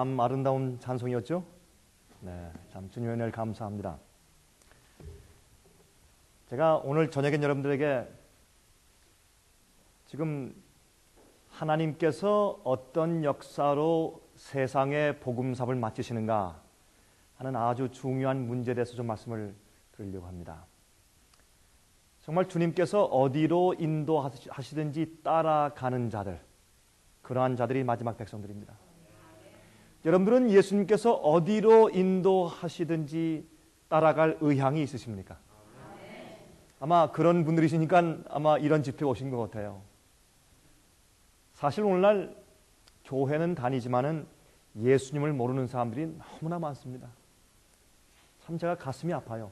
참 아름다운 찬송이었죠? 네, 참 주님의 은혜를 감사합니다. 제가 오늘 저녁엔 여러분들에게 지금 하나님께서 어떤 역사로 세상의 복음사업을 마치시는가 하는 아주 중요한 문제에 대해서 좀 말씀을 드리려고 합니다. 정말 주님께서 어디로 인도하시든지 따라가는 자들, 그러한 자들이 마지막 백성들입니다. 여러분들은 예수님께서 어디로 인도하시든지 따라갈 의향이 있으십니까? 아마 그런 분들이시니까 아마 이런 집회에 오신 것 같아요. 사실 오늘날 교회는 다니지만은 예수님을 모르는 사람들이 너무나 많습니다. 참 제가 가슴이 아파요.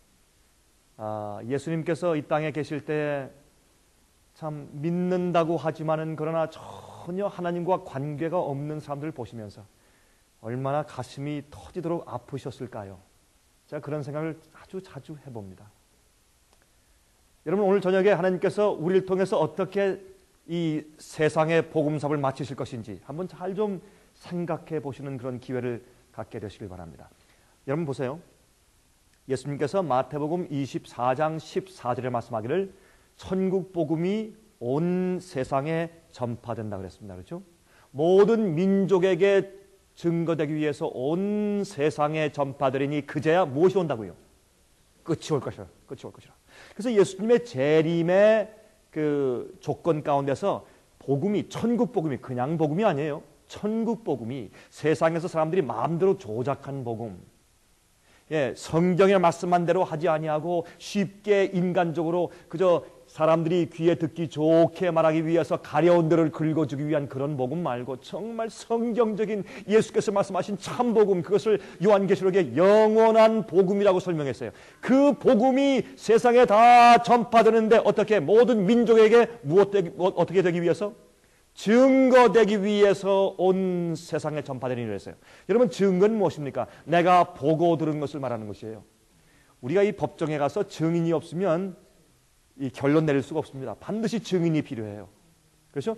예수님께서 이 땅에 계실 때 참 믿는다고 하지만은 그러나 전혀 하나님과 관계가 없는 사람들을 보시면서 얼마나 가슴이 터지도록 아프셨을까요? 제가 그런 생각을 아주 자주 해봅니다. 여러분, 오늘 저녁에 하나님께서 우리를 통해서 어떻게 이 세상의 복음사업을 마치실 것인지 한번 잘 좀 생각해 보시는 그런 기회를 갖게 되시길 바랍니다. 여러분 보세요. 예수님께서 마태복음 24장 14절에 말씀하기를 천국 복음이 온 세상에 전파된다 그랬습니다. 그렇죠? 모든 민족에게 증거되기 위해서 온 세상에 전파되리니 그제야 무엇이 온다고요? 끝이 올 것이라. 끝이 올 것이라. 그래서 예수님의 재림의 그 조건 가운데서 복음이, 천국 복음이 그냥 복음이 아니에요. 천국 복음이 세상에서 사람들이 마음대로 조작한 복음, 성경의 말씀만 대로 하지 아니하고 쉽게 인간적으로 그저 사람들이 귀에 듣기 좋게 말하기 위해서 가려운 데를 긁어주기 위한 그런 복음 말고 정말 성경적인 예수께서 말씀하신 참 복음, 그것을 요한계시록에 영원한 복음이라고 설명했어요. 그 복음이 세상에 다 전파되는데 어떻게 모든 민족에게 어떻게 되기 위해서? 증거되기 위해서 온 세상에 전파되는 일을 했어요. 여러분, 증거는 무엇입니까? 내가 보고 들은 것을 말하는 것이에요. 우리가 이 법정에 가서 증인이 없으면 이 결론 내릴 수가 없습니다. 반드시 증인이 필요해요. 그렇죠?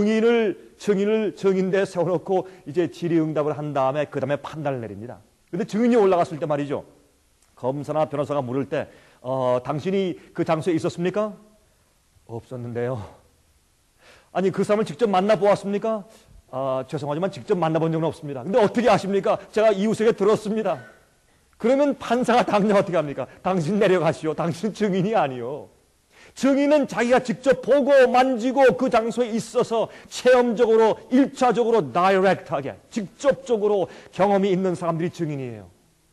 증인대에 세워놓고 이제 질의응답을 한 다음에 그 다음에 판단을 내립니다. 그런데 증인이 올라갔을 때 말이죠, 검사나 변호사가 물을 때 당신이 그 장소에 있었습니까? 없었는데요. 아니, 그 사람을 직접 만나보았습니까? 죄송하지만 직접 만나본 적은 없습니다. 근데 어떻게 아십니까? 제가 이웃에게 들었습니다. 그러면 판사가 당장 어떻게 합니까? 당신 내려가시오. 당신 증인이 아니요. 증인은 자기가 직접 보고 만지고 그 장소에 있어서 체험적으로, 일차적으로, 다이렉트하게, 직접적으로 경험이 있는 사람들이 증인이에요.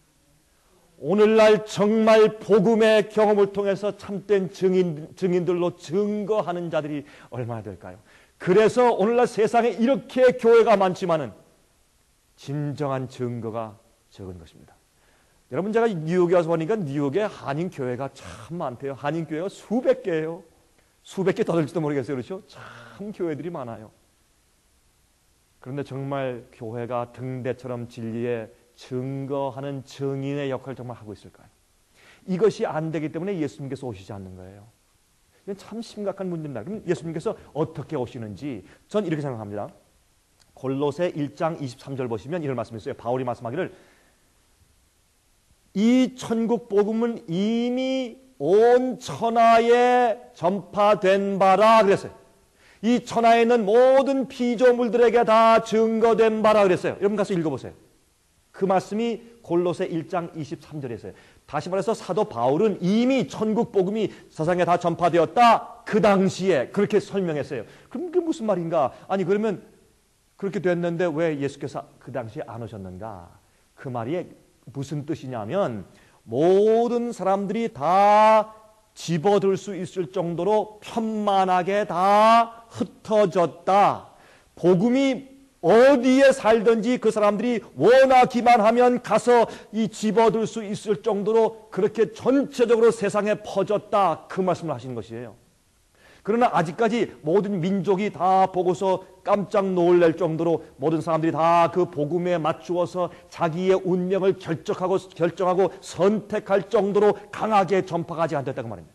오늘날 정말 복음의 경험을 통해서 참된 증인들로 증거하는 자들이 얼마나 될까요? 그래서 오늘날 세상에 이렇게 교회가 많지만은 진정한 증거가 적은 것입니다. 여러분, 제가 뉴욕에 와서 보니까 뉴욕에 한인교회가 참 많대요. 한인교회가 수백 개예요. 수백 개 더 될지도 모르겠어요. 그렇죠? 참 교회들이 많아요. 그런데 정말 교회가 등대처럼 진리에 증거하는 증인의 역할을 정말 하고 있을까요? 이것이 안 되기 때문에 예수님께서 오시지 않는 거예요. 이건 참 심각한 문제입니다. 그럼 예수님께서 어떻게 오시는지 전 이렇게 생각합니다. 골로새 1장 23절 보시면 이런 말씀이 있어요. 바울이 말씀하기를 이 천국 복음은 이미 온 천하에 전파된 바라 그랬어요. 이 천하에 있는 모든 피조물들에게 다 증거된 바라 그랬어요. 여러분 가서 읽어보세요. 그 말씀이 골로새 1장 23절에 있어요. 다시 말해서 사도 바울은 이미 천국 복음이 세상에 다 전파되었다. 그 당시에 그렇게 설명했어요. 그럼 그게 무슨 말인가? 아니, 그러면 그렇게 됐는데 왜 예수께서 그 당시에 안 오셨는가? 그 말이 무슨 뜻이냐면 모든 사람들이 다 집어들 수 있을 정도로 편만하게 다 흩어졌다. 복음이 어디에 살든지 그 사람들이 원하기만 하면 가서 이 집어들 수 있을 정도로 그렇게 전체적으로 세상에 퍼졌다. 그 말씀을 하시는 것이에요. 그러나 아직까지 모든 민족이 다 보고서 깜짝 놀랄 정도로 모든 사람들이 다 그 복음에 맞추어서 자기의 운명을 결정하고 선택할 정도로 강하게 전파하지 않았다고 말입니다.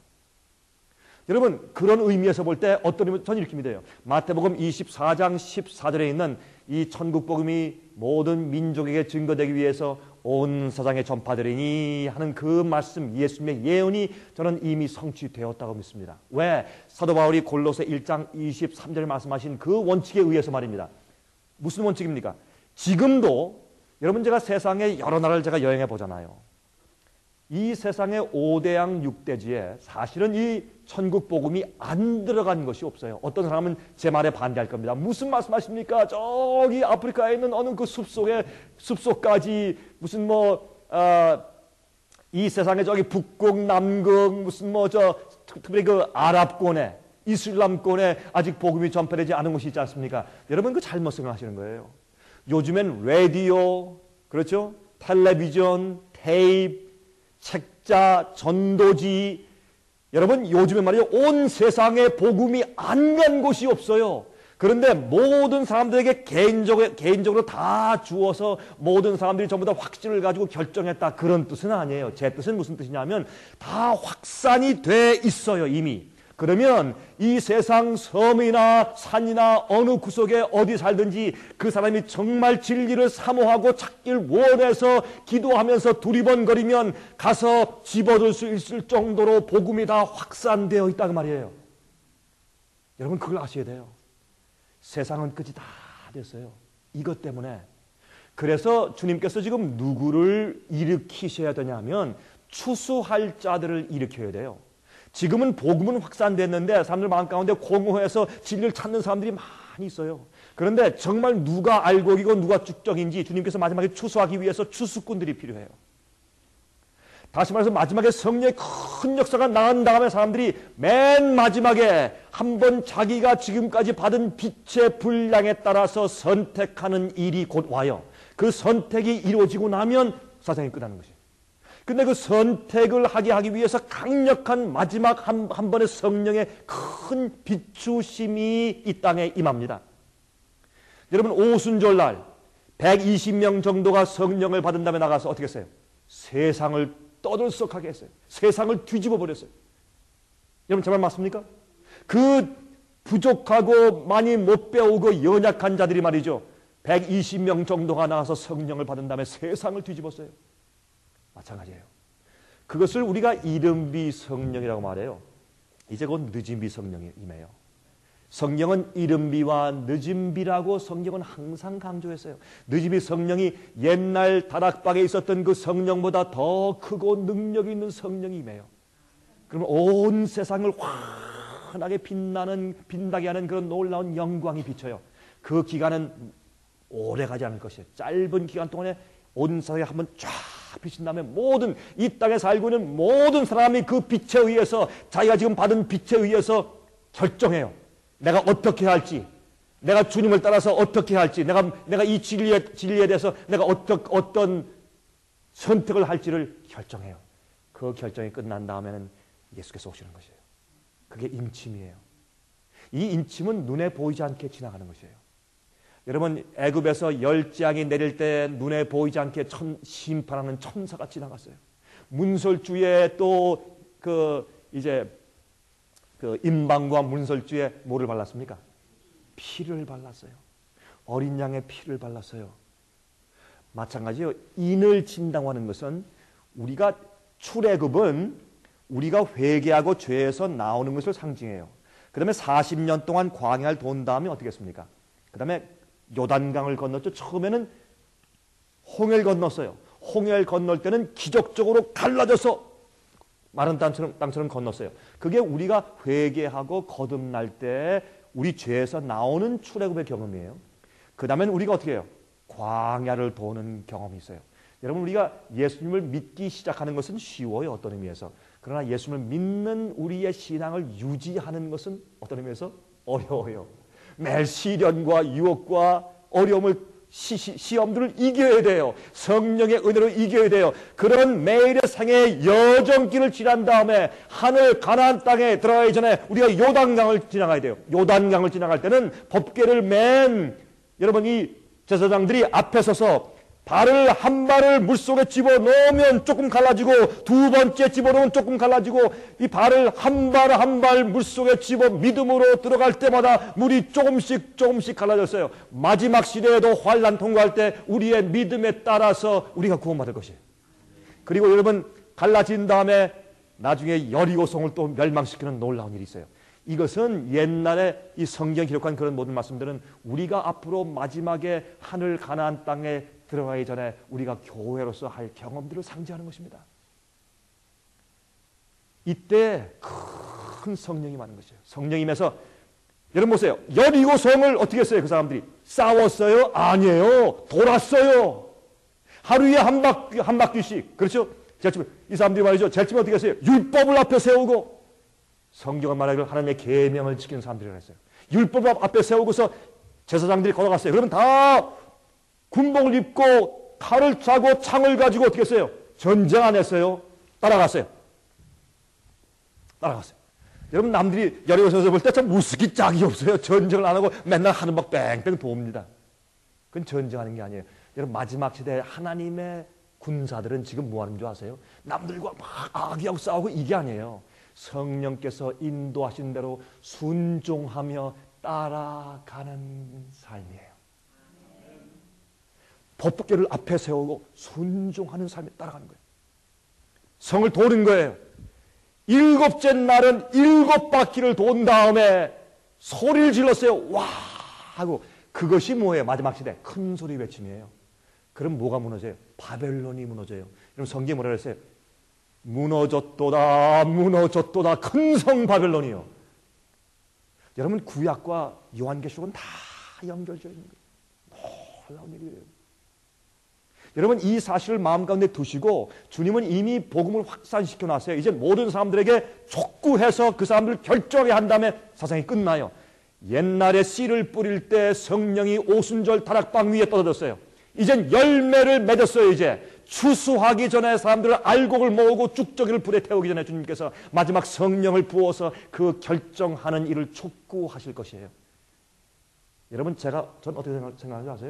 여러분, 그런 의미에서 볼 때 어떤 의미, 저는 이렇게 믿어요. 마태복음 24장 14절에 있는 이 천국 복음이 모든 민족에게 증거되기 위해서 온 세상에 전파되리니 하는 그 말씀, 예수님의 예언이 저는 이미 성취되었다고 믿습니다. 왜? 사도 바울이 골로새 1장 23절에 말씀하신 그 원칙에 의해서 말입니다. 무슨 원칙입니까? 지금도 여러분, 제가 세상의 여러 나라를 제가 여행해 보잖아요. 이 세상의 5대양 6대지에 사실은 이 천국 복음이 안 들어간 것이 없어요. 어떤 사람은 제 말에 반대할 겁니다. 무슨 말씀하십니까? 저기 아프리카에 있는 어느 그 숲속까지 무슨 이 세상에 저기 북극, 남극, 무슨 특별히 그 아랍권에, 이슬람권에 아직 복음이 전파되지 않은 곳이 있지 않습니까? 여러분, 그 잘못 생각하시는 거예요. 요즘엔 라디오, 그렇죠? 텔레비전, 테이프, 책자, 전도지, 여러분, 요즘에 말이죠, 온 세상에 복음이 안 간 곳이 없어요. 그런데 모든 사람들에게 개인적으로 다 주어서 모든 사람들이 전부 다 확신을 가지고 결정했다, 그런 뜻은 아니에요. 제 뜻은 무슨 뜻이냐면 다 확산이 돼 있어요, 이미. 그러면 이 세상 섬이나 산이나 어느 구석에 어디 살든지 그 사람이 정말 진리를 사모하고 찾길 원해서 기도하면서 두리번거리면 가서 집어들 수 있을 정도로 복음이 다 확산되어 있다고 말이에요. 여러분, 그걸 아셔야 돼요. 세상은 끝이 다 됐어요. 이것 때문에. 그래서 주님께서 지금 누구를 일으키셔야 되냐면 추수할 자들을 일으켜야 돼요. 지금은 복음은 확산됐는데 사람들 마음 가운데 공허해서 진리를 찾는 사람들이 많이 있어요. 그런데 정말 누가 알곡이고 누가 죽적인지 주님께서 마지막에 추수하기 위해서 추수꾼들이 필요해요. 다시 말해서 마지막에 성령의 큰 역사가 나간 다음에 사람들이 맨 마지막에 한번 자기가 지금까지 받은 빛의 분량에 따라서 선택하는 일이 곧 와요. 그 선택이 이루어지고 나면 사상이 끝나는 것이에요. 근데 그 선택을 하기 위해서 강력한 마지막 한 번의 성령의 큰 비추심이 이 땅에 임합니다. 여러분, 오순절날 120명 정도가 성령을 받은 다음에 나가서 어떻게 했어요? 세상을 떠들썩하게 했어요. 세상을 뒤집어 버렸어요. 여러분, 제 말 맞습니까? 그 부족하고 많이 못 배우고 연약한 자들이 말이죠, 120명 정도가 나가서 성령을 받은 다음에 세상을 뒤집었어요. 마찬가지예요. 그것을 우리가 이른비 성령이라고 말해요. 이제 곧 늦은비 성령이 임해요. 성령은 이른비와 늦은비라고 성경은 항상 강조했어요. 늦은비 성령이 옛날 다락방에 있었던 그 성령보다 더 크고 능력 있는 성령이 임해요. 그러면 온 세상을 환하게 빛나게 하는 그런 놀라운 영광이 비쳐요. 그 기간은 오래 가지 않을 것이에요. 짧은 기간 동안에 온 세상에 한번 쫙 비친 다음에 모든 이 땅에 살고 있는 모든 사람이 그 빛에 의해서, 자기가 지금 받은 빛에 의해서 결정해요. 내가 어떻게 할지, 내가 주님을 따라서 어떻게 할지, 내가 이 진리에 대해서 내가 어떤 선택을 할지를 결정해요. 그 결정이 끝난 다음에는 예수께서 오시는 것이에요. 그게 임침이에요. 이 임침은 눈에 보이지 않게 지나가는 것이에요. 여러분, 애굽에서 열재앙이 내릴 때 눈에 보이지 않게 심판하는 천사가 지나갔어요. 문설주에 또 임방과 문설주에 뭐를 발랐습니까? 피를 발랐어요. 어린 양의 피를 발랐어요. 마찬가지요. 인을 진다고 하는 것은 우리가 출애굽은 우리가 회개하고 죄에서 나오는 것을 상징해요. 그 다음에 40년 동안 광야를 돈 다음에 어떻게 했습니까? 그 다음에 요단강을 건넜죠. 처음에는 홍해를 건넜어요. 홍해를 건널 때는 기적적으로 갈라져서 마른 땅처럼 건넜어요. 그게 우리가 회개하고 거듭날 때 우리 죄에서 나오는 출애굽의 경험이에요. 그 다음엔 우리가 어떻게 해요? 광야를 도는 경험이 있어요. 여러분, 우리가 예수님을 믿기 시작하는 것은 쉬워요. 어떤 의미에서. 그러나 예수님을 믿는 우리의 신앙을 유지하는 것은 어떤 의미에서 어려워요. 매일 시련과 유혹과 어려움을 시험들을 이겨야 돼요. 성령의 은혜로 이겨야 돼요. 그런 매일의 생애의 여정길을 지난 다음에 하늘 가나안 땅에 들어가기 전에 우리가 요단강을 지나가야 돼요. 요단강을 지나갈 때는 법궤를 맨 여러분 이 제사장들이 앞에 서서 발을 한 발을 물속에 집어넣으면 조금 갈라지고 두 번째 집어넣으면 조금 갈라지고 이 발을 한 발 한 발 물속에 집어 믿음으로 들어갈 때마다 물이 조금씩 갈라졌어요. 마지막 시대에도 환난 통과할 때 우리의 믿음에 따라서 우리가 구원받을 것이에요. 그리고 여러분 갈라진 다음에 나중에 여리고성을 또 멸망시키는 놀라운 일이 있어요. 이것은 옛날에 이 성경 기록한 그런 모든 말씀들은 우리가 앞으로 마지막에 하늘 가나안 땅에 들어가기 전에 우리가 교회로서 할 경험들을 상징하는 것입니다. 이때 큰 성령이 임하는 것이에요. 성령이 임해서 여러분 보세요. 여리고성을 어떻게 했어요? 그 사람들이 싸웠어요? 아니에요. 돌았어요. 하루에 한 바퀴씩. 그렇죠? 이 사람들이 말이죠. 제일 처음에 어떻게 했어요? 율법을 앞에 세우고 성경을 말하기를 하나님의 계명을 지키는 사람들이라고 했어요. 율법을 앞에 세우고서 제사장들이 걸어갔어요. 그러면 다 군복을 입고 칼을 차고 창을 가지고 어떻게 했어요? 전쟁 안 했어요. 따라갔어요. 여러분 남들이 여리고성에서 볼 때 참 무식이 짝이 없어요. 전쟁을 안 하고 맨날 하는 막 뺑뺑 돕니다. 그건 전쟁하는 게 아니에요. 여러분 마지막 시대에 하나님의 군사들은 지금 뭐 하는 줄 아세요? 남들과 막 악의하고 싸우고 이게 아니에요. 성령께서 인도하신 대로 순종하며 따라가는 삶이에요. 법궤를 앞에 세우고 순종하는 삶에 따라가는 거예요. 성을 도는 거예요. 일곱째 날은 7바퀴를 돈 다음에 소리를 질렀어요. 와 하고. 그것이 뭐예요? 마지막 시대 큰 소리 외침이에요. 그럼 뭐가 무너져요? 바벨론이 무너져요. 여러분 성경에 뭐라 그랬어요? 무너졌도다 큰 성 바벨론이요. 여러분 구약과 요한계시록은 다 연결되어 있는 거예요. 놀라운 일이에요. 여러분 이 사실을 마음 가운데 두시고 주님은 이미 복음을 확산시켜 놨어요. 이제 모든 사람들에게 촉구해서 그 사람들을 결정하게 한 다음에 사상이 끝나요. 옛날에 씨를 뿌릴 때 성령이 오순절 다락방 위에 떨어졌어요. 이젠 열매를 맺었어요. 이제 추수하기 전에 사람들을 알곡을 모으고 쭉저기를 불에 태우기 전에 주님께서 마지막 성령을 부어서 그 결정하는 일을 촉구하실 것이에요. 여러분 전 어떻게 생각하는지 아세요?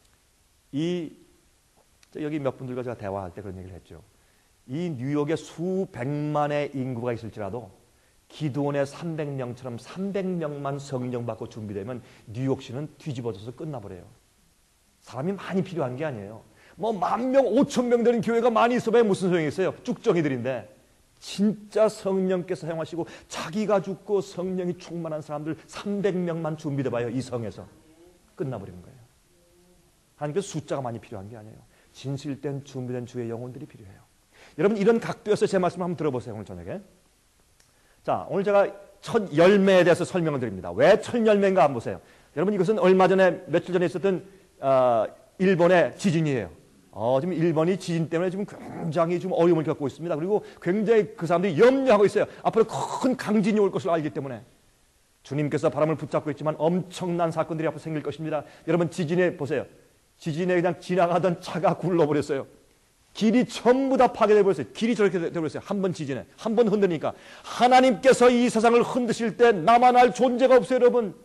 여기 몇 분들과 제가 대화할 때 그런 얘기를 했죠. 이 뉴욕에 수백만의 인구가 있을지라도 기드온의 300명처럼 300명만 성령 받고 준비되면 뉴욕시는 뒤집어져서 끝나버려요. 사람이 많이 필요한 게 아니에요. 뭐 10,000명, 5,000명 되는 교회가 많이 있어봐야 무슨 소용이 있어요. 쭉정이들인데 진짜 성령께서 행하시고 자기가 죽고 성령이 충만한 사람들 300명만 준비돼봐요. 이 성에서 끝나버리는 거예요. 하나님께서 숫자가 많이 필요한 게 아니에요. 진실된 준비된 주의 영혼들이 필요해요. 여러분 이런 각도에서 제 말씀을 한번 들어보세요. 오늘 저녁에. 자, 오늘 제가 첫 열매에 대해서 설명을 드립니다. 왜 첫 열매인가 한번 보세요. 여러분 이것은 얼마 전에 며칠 전에 있었던 일본의 지진이에요. 지금 일본이 지진 때문에 지금 굉장히 좀 어려움을 겪고 있습니다. 그리고 굉장히 그 사람들이 염려하고 있어요. 앞으로 큰 강진이 올 것을 알기 때문에. 주님께서 바람을 붙잡고 있지만 엄청난 사건들이 앞으로 생길 것입니다. 여러분 지진에 보세요. 지진에 그냥 지나가던 차가 굴러버렸어요. 길이 전부 다 파괴되어버렸어요. 길이 저렇게 되어버렸어요. 한 번 지진에. 한 번 흔드니까. 하나님께서 이 세상을 흔드실 때 나만 할 존재가 없어요, 여러분.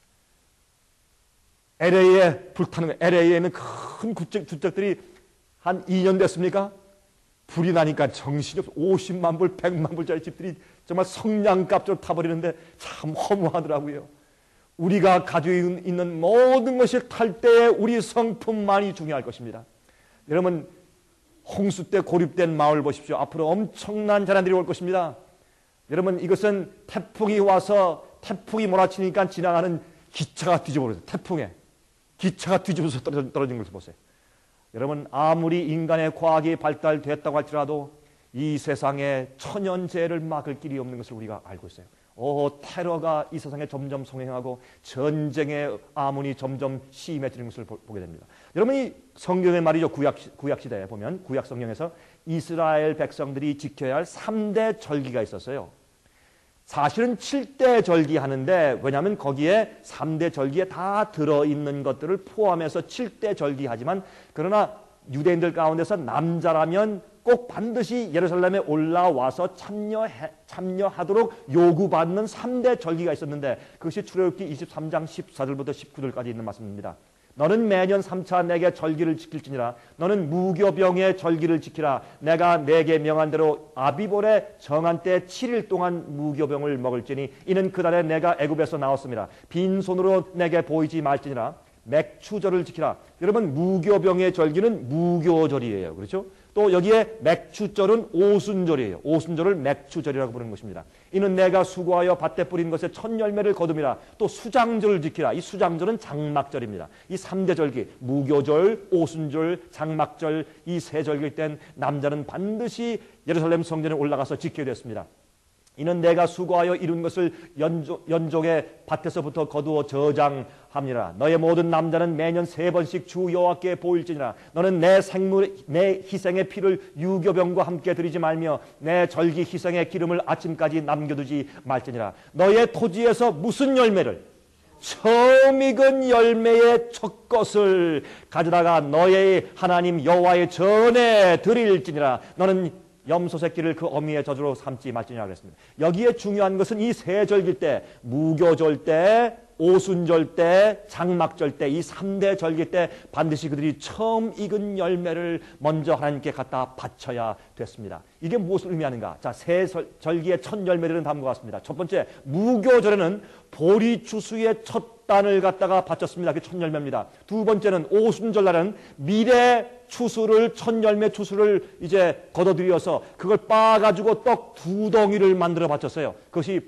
LA에 불타는 거예요. LA에 있는 큰 주택들이 한 2년 됐습니까? 불이 나니까 정신이 없어. 50만 불, 100만 불짜리 집들이 정말 성냥갑처럼 타버리는데 참 허무하더라고요. 우리가 가지고 있는 모든 것이 탈 때에 우리 성품만이 중요할 것입니다. 여러분 홍수 때 고립된 마을 보십시오. 앞으로 엄청난 재난들이 올 것입니다. 여러분 이것은 태풍이 와서 태풍이 몰아치니까 지나가는 기차가 뒤집어버렸어요. 태풍에 기차가 뒤집어서 떨어진 것을 보세요. 여러분 아무리 인간의 과학이 발달됐다고 할지라도 이 세상에 천연재해를 막을 길이 없는 것을 우리가 알고 있어요. 테러가 이 세상에 점점 성행하고 전쟁의 암운이 점점 심해지는 것을 보게 됩니다. 여러분 이 성경의 말이죠. 구약시대에 보면 구약 성경에서 이스라엘 백성들이 지켜야 할 3대 절기가 있었어요. 사실은 7대 절기 하는데 왜냐하면 거기에 3대 절기에 다 들어있는 것들을 포함해서 7대 절기 하지만 그러나 유대인들 가운데서 남자라면 꼭 반드시 예루살렘에 올라와서 참여하도록 요구받는 3대 절기가 있었는데 그것이 출애굽기 23장 14절부터 19절까지 있는 말씀입니다. 너는 매년 3차 내게 절기를 지킬지니라. 너는 무교병의 절기를 지키라. 내가 내게 명한 대로 아비볼의 정한 때 7일 동안 무교병을 먹을지니 이는 그날에 내가 애굽에서 나왔습니다. 빈손으로 내게 보이지 말지니라. 맥추절을 지키라. 여러분, 무교병의 절기는 무교절이에요. 그렇죠? 또 여기에 맥추절은 오순절이에요. 오순절을 맥추절이라고 부르는 것입니다. 이는 내가 수고하여 밭에 뿌린 것에 첫 열매를 거둠이라. 또 수장절을 지키라. 이 수장절은 장막절입니다. 이 3대 절기, 무교절, 오순절, 장막절, 이 세 절기 땐 남자는 반드시 예루살렘 성전에 올라가서 지켜야 됐습니다. 이는 내가 수고하여 이룬 것을 연족의 밭에서부터 거두어 저장함이라. 너의 모든 남자는 매년 3번씩 주 여호와께 보일지니라. 너는 내 희생의 피를 유교병과 함께 드리지 말며 내 절기 희생의 기름을 아침까지 남겨두지 말지니라. 너의 토지에서 무슨 열매를 처음 익은 열매의 첫 것을 가져다가 너의 하나님 여호와의 전에 드릴지니라. 너는 염소 새끼를 그 어미의 저주로 삼지 말지니라 그랬습니다. 여기에 중요한 것은 이 세 절기 때, 무교절 때, 오순절 때, 장막절 때, 이 3대 절기 때 반드시 그들이 처음 익은 열매를 먼저 하나님께 갖다 바쳐야 됐습니다. 이게 무엇을 의미하는가? 자, 세 절기의 첫 열매들은 다음과 같습니다. 첫 번째, 무교절에는 보리 추수의 첫 단을 갖다가 바쳤습니다. 그게 첫 열매입니다. 두 번째는 오순절 날은 미래 추수를, 첫 열매 추수를 이제 걷어들여서 그걸 빻아가지고 떡 2덩이를 만들어 바쳤어요. 그것이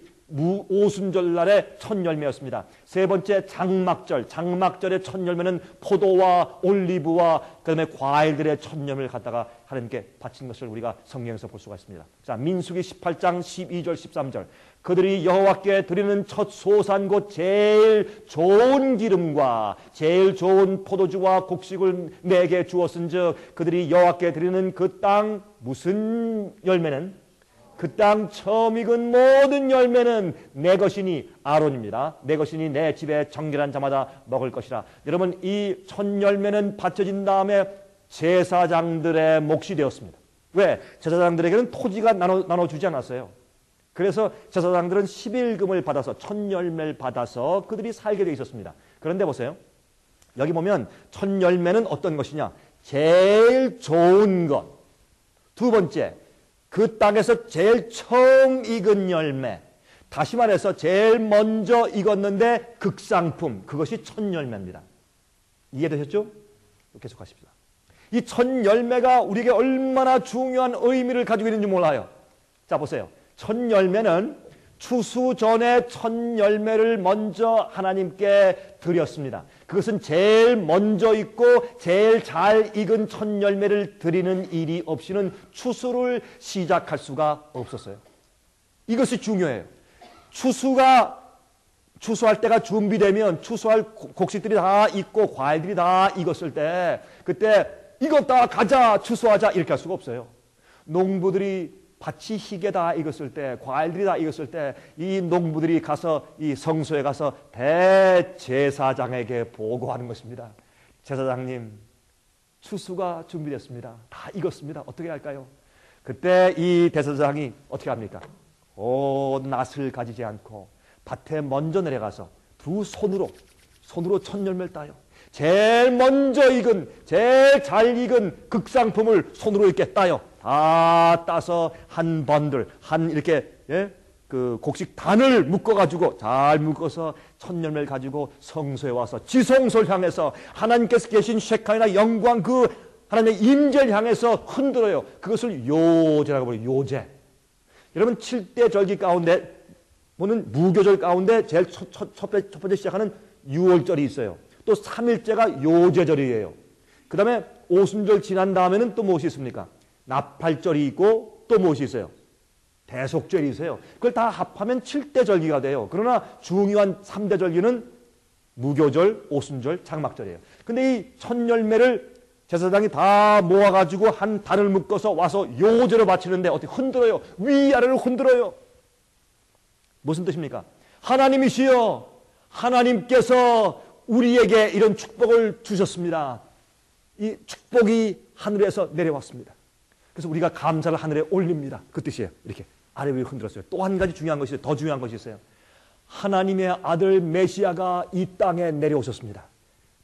오순절 날의 첫 열매였습니다. 세 번째, 장막절. 장막절의 첫 열매는 포도와 올리브와 그다음에 과일들의 첫 열매를 갖다가 하나님께 바친 것을 우리가 성경에서 볼 수가 있습니다. 자, 민수기 18장 12절 13절. 그들이 여호와께 드리는 첫 소산 곧 제일 좋은 기름과 제일 좋은 포도주와 곡식을 내게 주었은즉 그들이 여호와께 드리는 그 땅 무슨 열매는 그 땅 처음 익은 모든 열매는 내 것이니 아론입니다. 내 것이니 내 집에 정결한 자마다 먹을 것이라. 여러분, 이 첫 열매는 바쳐진 다음에 제사장들의 몫이 되었습니다. 왜? 제사장들에게는 토지가 나눠주지 않았어요. 그래서 제사장들은 11금을 받아서 첫 열매를 받아서 그들이 살게 되어 있었습니다. 그런데 보세요. 여기 보면 첫 열매는 어떤 것이냐? 제일 좋은 것. 두 번째, 그 땅에서 제일 처음 익은 열매. 다시 말해서 제일 먼저 익었는데 극상품. 그것이 첫 열매입니다. 이해되셨죠? 계속하십시다. 이 첫 열매가 우리에게 얼마나 중요한 의미를 가지고 있는지 몰라요. 자, 보세요. 첫 열매는 추수 전에 첫 열매를 먼저 하나님께 드렸습니다. 그것은 제일 먼저 익고 제일 잘 익은 첫 열매를 드리는 일이 없이는 추수를 시작할 수가 없었어요. 이것이 중요해요. 추수할 때가 준비되면 추수할 곡식들이 다 익고 과일들이 다 익었을 때 그때 익었다 가자 추수하자 이렇게 할 수가 없어요. 농부들이 밭이 희게 다 익었을 때, 과일들이 다 익었을 때, 이 농부들이 가서 이 성소에 가서 대제사장에게 보고하는 것입니다. 제사장님, 추수가 준비됐습니다. 다 익었습니다. 어떻게 할까요? 그때 이 대제사장이 어떻게 합니까? 낫을 가지지 않고 밭에 먼저 내려가서 두 손으로 첫 열매를 따요. 제일 먼저 익은, 제일 잘 익은 극상품을 손으로 이렇게 따요. 다 따서 한 번들, 이렇게, 그 곡식 단을 묶어가지고, 잘 묶어서 첫 열매를 가지고 성소에 와서 지성소를 향해서 하나님께서 계신 셰카이나 영광 그 하나님의 임재를 향해서 흔들어요. 그것을 요제라고 불러요. 요제. 여러분, 7대 절기 가운데, 보는 무교절 가운데 제일 첫 번째 시작하는 6월절이 있어요. 또 3일째가 요제절이에요. 그 다음에 오순절 지난 다음에는 또 무엇이 있습니까? 나팔절이 있고 또 무엇이 있어요? 대속절이 있어요. 그걸 다 합하면 7대 절기가 돼요. 그러나 중요한 3대 절기는 무교절, 오순절, 장막절이에요. 근데 이 첫 열매를 제사장이 다 모아가지고 한 단을 묶어서 와서 요제로 바치는데 어떻게 흔들어요? 위아래를 흔들어요. 무슨 뜻입니까? 하나님이시여, 하나님께서 우리에게 이런 축복을 주셨습니다. 이 축복이 하늘에서 내려왔습니다. 그래서 우리가 감사를 하늘에 올립니다. 그 뜻이에요. 이렇게 아래 위로 흔들었어요. 또 한 가지 중요한 것이 있어요. 더 중요한 것이 있어요. 하나님의 아들 메시아가 이 땅에 내려오셨습니다.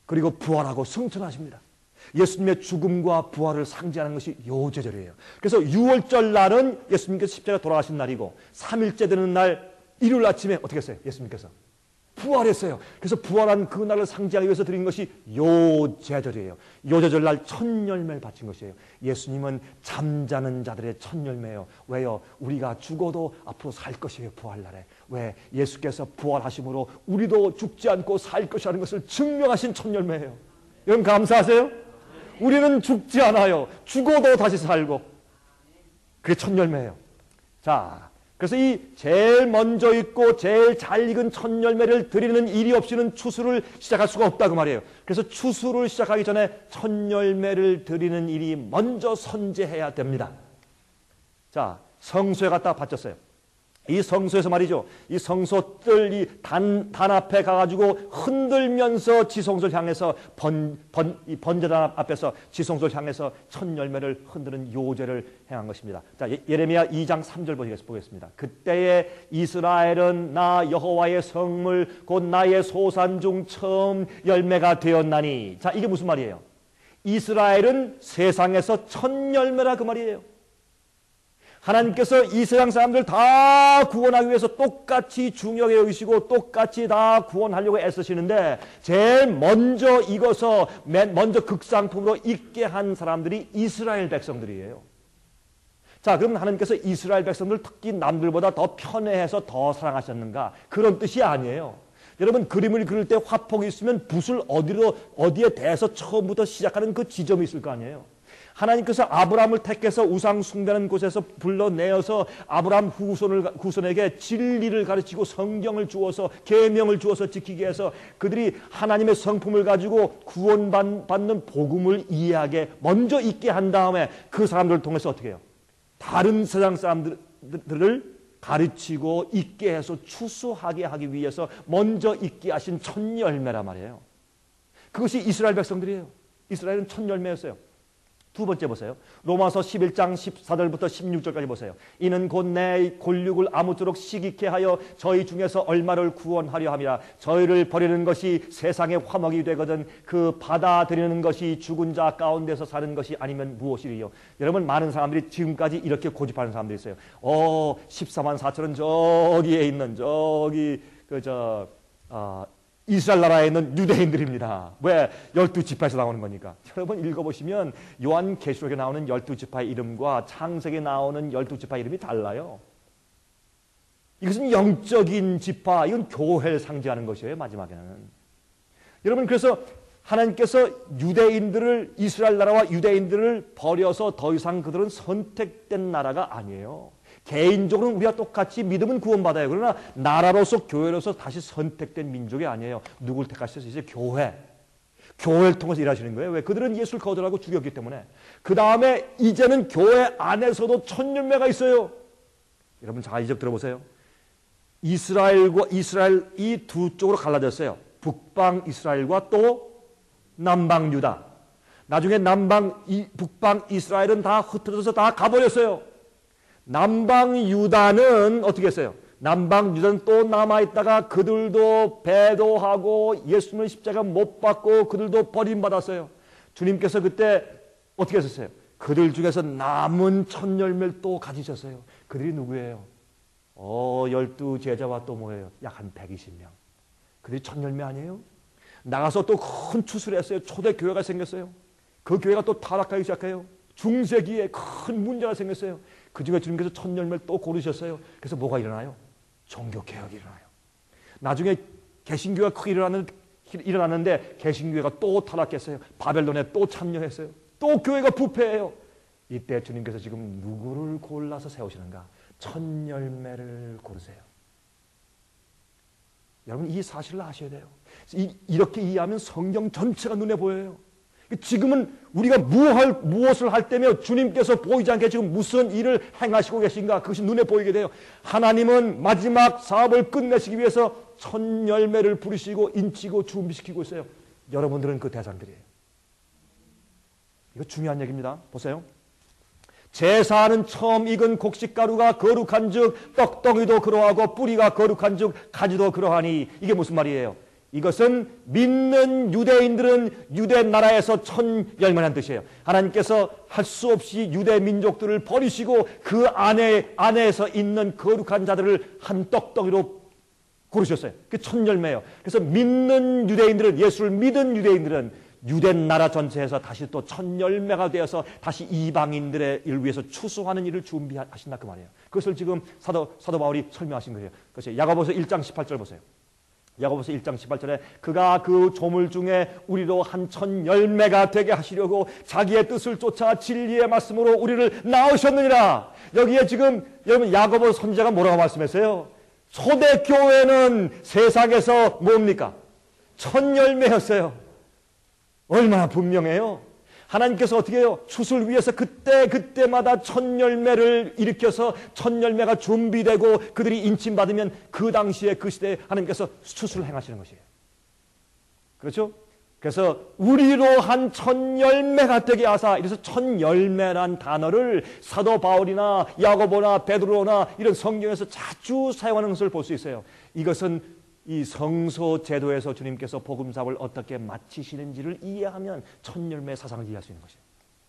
그리고 부활하고 승천하십니다. 예수님의 죽음과 부활을 상징하는 것이 요제절이에요. 그래서 6월절 날은 예수님께서 십자가 돌아가신 날이고 3일째 되는 날 일요일 아침에 어떻게 했어요? 예수님께서 부활했어요. 그래서 부활한 그 날을 상징하기 위해서 드린 것이 요제절이에요. 요제절 날 첫 열매를 바친 것이에요. 예수님은 잠자는 자들의 첫 열매예요. 왜요? 우리가 죽어도 앞으로 살 것이에요. 부활날에. 왜? 예수께서 부활하심으로 우리도 죽지 않고 살 것이라는 것을 증명하신 첫 열매예요. 여러분 감사하세요? 우리는 죽지 않아요. 죽어도 다시 살고. 그게 첫 열매예요. 자, 그래서 이 제일 먼저 있고 제일 잘 익은 첫 열매를 드리는 일이 없이는 추수를 시작할 수가 없다고 말이에요. 그래서 추수를 시작하기 전에 첫 열매를 드리는 일이 먼저 선제해야 됩니다. 자, 성소에 갖다 바쳤어요. 이 성소에서 말이죠. 이 성소들 이 단 앞에 가가지고 흔들면서 지성소를 향해서 이 번제단 앞에서 지성소를 향해서 첫 열매를 흔드는 요제를 행한 것입니다. 자, 예레미야 2장 3절 보겠습니다. 그때에 이스라엘은 나 여호와의 성물 곧 나의 소산 중 처음 열매가 되었나니. 자, 이게 무슨 말이에요? 이스라엘은 세상에서 첫 열매라 그 말이에요. 하나님께서 이 세상 사람들 다 구원하기 위해서 똑같이 중요하게 여기시고 똑같이 다 구원하려고 애쓰시는데 제일 먼저 익어서 먼저 극상품으로 익게 한 사람들이 이스라엘 백성들이에요. 자, 그럼 하나님께서 이스라엘 백성들 특히 남들보다 더 편애해서 더 사랑하셨는가? 그런 뜻이 아니에요. 여러분 그림을 그릴 때 화폭이 있으면 붓을 어디에 대서 처음부터 시작하는 그 지점이 있을 거 아니에요. 하나님께서 아브라함을 택해서 우상 숭배하는 곳에서 불러내어서 아브라함 후손에게 진리를 가르치고 성경을 주어서 계명을 주어서 지키게 해서 그들이 하나님의 성품을 가지고 구원받는 복음을 이해하게 먼저 있게 한 다음에 그 사람들을 통해서 어떻게 해요? 다른 세상 사람들을 가르치고 있게 해서 추수하게 하기 위해서 먼저 있게 하신 첫 열매란 말이에요. 그것이 이스라엘 백성들이에요. 이스라엘은 첫 열매였어요. 두 번째 보세요. 로마서 11장 14절부터 16절까지 보세요. 이는 곧 내 골육을 아무쪼록 시기케 하여 저희 중에서 얼마를 구원하려 함이라. 저희를 버리는 것이 세상의 화목이 되거든 그 받아들이는 것이 죽은 자 가운데서 사는 것이 아니면 무엇이리요. 여러분 많은 사람들이 지금까지 이렇게 고집하는 사람들이 있어요. 14만 4천은 저기에 있는 이스라엘 나라에 있는 유대인들입니다. 왜? 12지파에서 나오는 거니까. 여러분 읽어보시면 요한계시록에 나오는 12지파의 이름과 창세기에 나오는 12지파 이름이 달라요. 이것은 영적인 지파, 이건 교회를 상징하는 것이에요. 마지막에는. 여러분 그래서 하나님께서 유대인들을 이스라엘 나라와 유대인들을 버려서 더 이상 그들은 선택된 나라가 아니에요. 개인적으로는 우리가 똑같이 믿음은 구원받아요. 그러나 나라로서 교회로서 다시 선택된 민족이 아니에요. 누굴 택하셔서 이제 교회를 통해서 일하시는 거예요. 왜? 그들은 예수를 거절하고 죽였기 때문에. 그 다음에 이제는 교회 안에서도 첫 열매가 있어요. 여러분 잘 이제 들어보세요. 이스라엘 이 두 쪽으로 갈라졌어요. 북방 이스라엘과 또 남방 유다. 나중에 북방 이스라엘은 다 흩어져서 다 가버렸어요. 남방 유다는 어떻게 했어요? 남방 유다는 또 남아있다가 그들도 배도하고 예수님을 십자가 못 받고 그들도 버림받았어요. 주님께서 그때 어떻게 하셨어요? 그들 중에서 남은 첫 열매를 또 가지셨어요. 그들이 누구예요? 12제자와 또 뭐예요? 약 한 120명. 그들이 첫 열매 아니에요? 나가서 또 큰 추수를 했어요. 초대 교회가 생겼어요. 그 교회가 또 타락하기 시작해요. 중세기에 큰 문제가 생겼어요. 그 중에 주님께서 첫 열매를 또 고르셨어요. 그래서 뭐가 일어나요? 종교개혁이 일어나요. 나중에 개신교가 크게 일어났는데 개신교회가 또 타락했어요. 바벨론에 또 참여했어요. 또 교회가 부패해요. 이때 주님께서 지금 누구를 골라서 세우시는가? 첫 열매를 고르세요. 여러분 이 사실을 아셔야 돼요. 이렇게 이해하면 성경 전체가 눈에 보여요. 지금은 우리가 무엇을 할 때며 주님께서 보이지 않게 지금 무슨 일을 행하시고 계신가 그것이 눈에 보이게 돼요. 하나님은 마지막 사업을 끝내시기 위해서 첫 열매를 부르시고 인치고 준비시키고 있어요. 여러분들은 그 대상들이에요. 이거 중요한 얘기입니다. 보세요. 제사는 처음 익은 곡식가루가 거룩한 즉 떡덩이도 그러하고 뿌리가 거룩한 즉 가지도 그러하니. 이게 무슨 말이에요? 이것은 믿는 유대인들은 유대 나라에서 천 열매라는 뜻이에요. 하나님께서 할 수 없이 유대 민족들을 버리시고 그 안에서 있는 거룩한 자들을 한 떡덩이로 고르셨어요. 그게 천 열매예요. 그래서 믿는 유대인들은, 예수를 믿은 유대인들은 유대 나라 전체에서 다시 또 천 열매가 되어서 다시 이방인들의 일을 위해서 추수하는 일을 준비하신다 그 말이에요. 그것을 지금 사도 바울이 설명하신 거예요. 그것이 야고보서 1장 18절 보세요. 야고보서 1장 18절에 그가 그 조물 중에 우리로 한 천 열매가 되게 하시려고 자기의 뜻을 쫓아 진리의 말씀으로 우리를 낳으셨느니라. 여기에 지금 여러분 야고보 선지자가 뭐라고 말씀했어요? 초대교회는 세상에서 뭡니까? 천 열매였어요. 얼마나 분명해요. 하나님께서 어떻게 해요? 추수를 위해서 그때마다 천 열매를 일으켜서 천 열매가 준비되고 그들이 인침받으면 그 당시에 그 시대에 하나님께서 추수를 행하시는 것이에요. 그렇죠? 그래서 우리로 한 천 열매가 되게 하사, 이래서 천 열매란 단어를 사도 바울이나 야고보나 베드로나 이런 성경에서 자주 사용하는 것을 볼 수 있어요. 이것은 이 성소 제도에서 주님께서 복음 사업을 어떻게 마치시는지를 이해하면 천 열매의 사상을 이해할 수 있는 것이에요.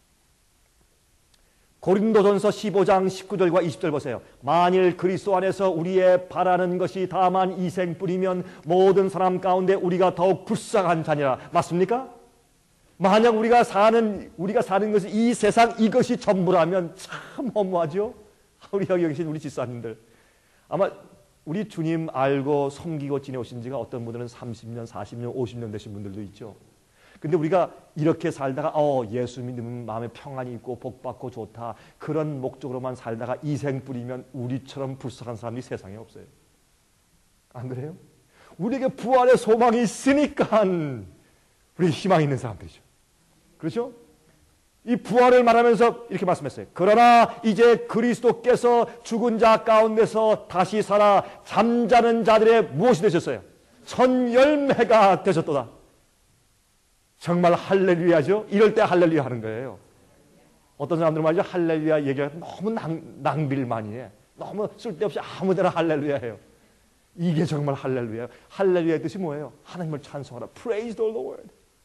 고린도전서 15장 19절과 20절 보세요. 만일 그리스도 안에서 우리의 바라는 것이 다만 이생뿐이면 모든 사람 가운데 우리가 더욱 불쌍한 자니라. 맞습니까? 만약 우리가 사는 것이 이 세상 이것이 전부라면 참 허무하죠. 우리 여기 계신 우리 집사님들 아마 우리 주님 알고 섬기고 지내오신 지가 어떤 분들은 30년, 40년, 50년 되신 분들도 있죠. 근데 우리가 이렇게 살다가 예수 믿으면 마음에 평안이 있고 복받고 좋다 그런 목적으로만 살다가 이생뿐이면 우리처럼 불쌍한 사람이 세상에 없어요. 안 그래요? 우리에게 부활의 소망이 있으니까 우리 희망이 있는 사람들이죠. 그렇죠? 이 부활을 말하면서 이렇게 말씀했어요. 그러나 이제 그리스도께서 죽은 자 가운데서 다시 살아 잠자는 자들의 무엇이 되셨어요? 천 열매가 되셨도다. 정말 할렐루야죠. 이럴 때 할렐루야 하는 거예요. 어떤 사람들은 말이죠, 할렐루야 얘기가 너무 낭비를 많이 해. 너무 쓸데없이 아무데나 할렐루야 해요. 이게 정말 할렐루야예요. 할렐루야의 뜻이 뭐예요? 하나님을 찬송하라. Praise the Lord.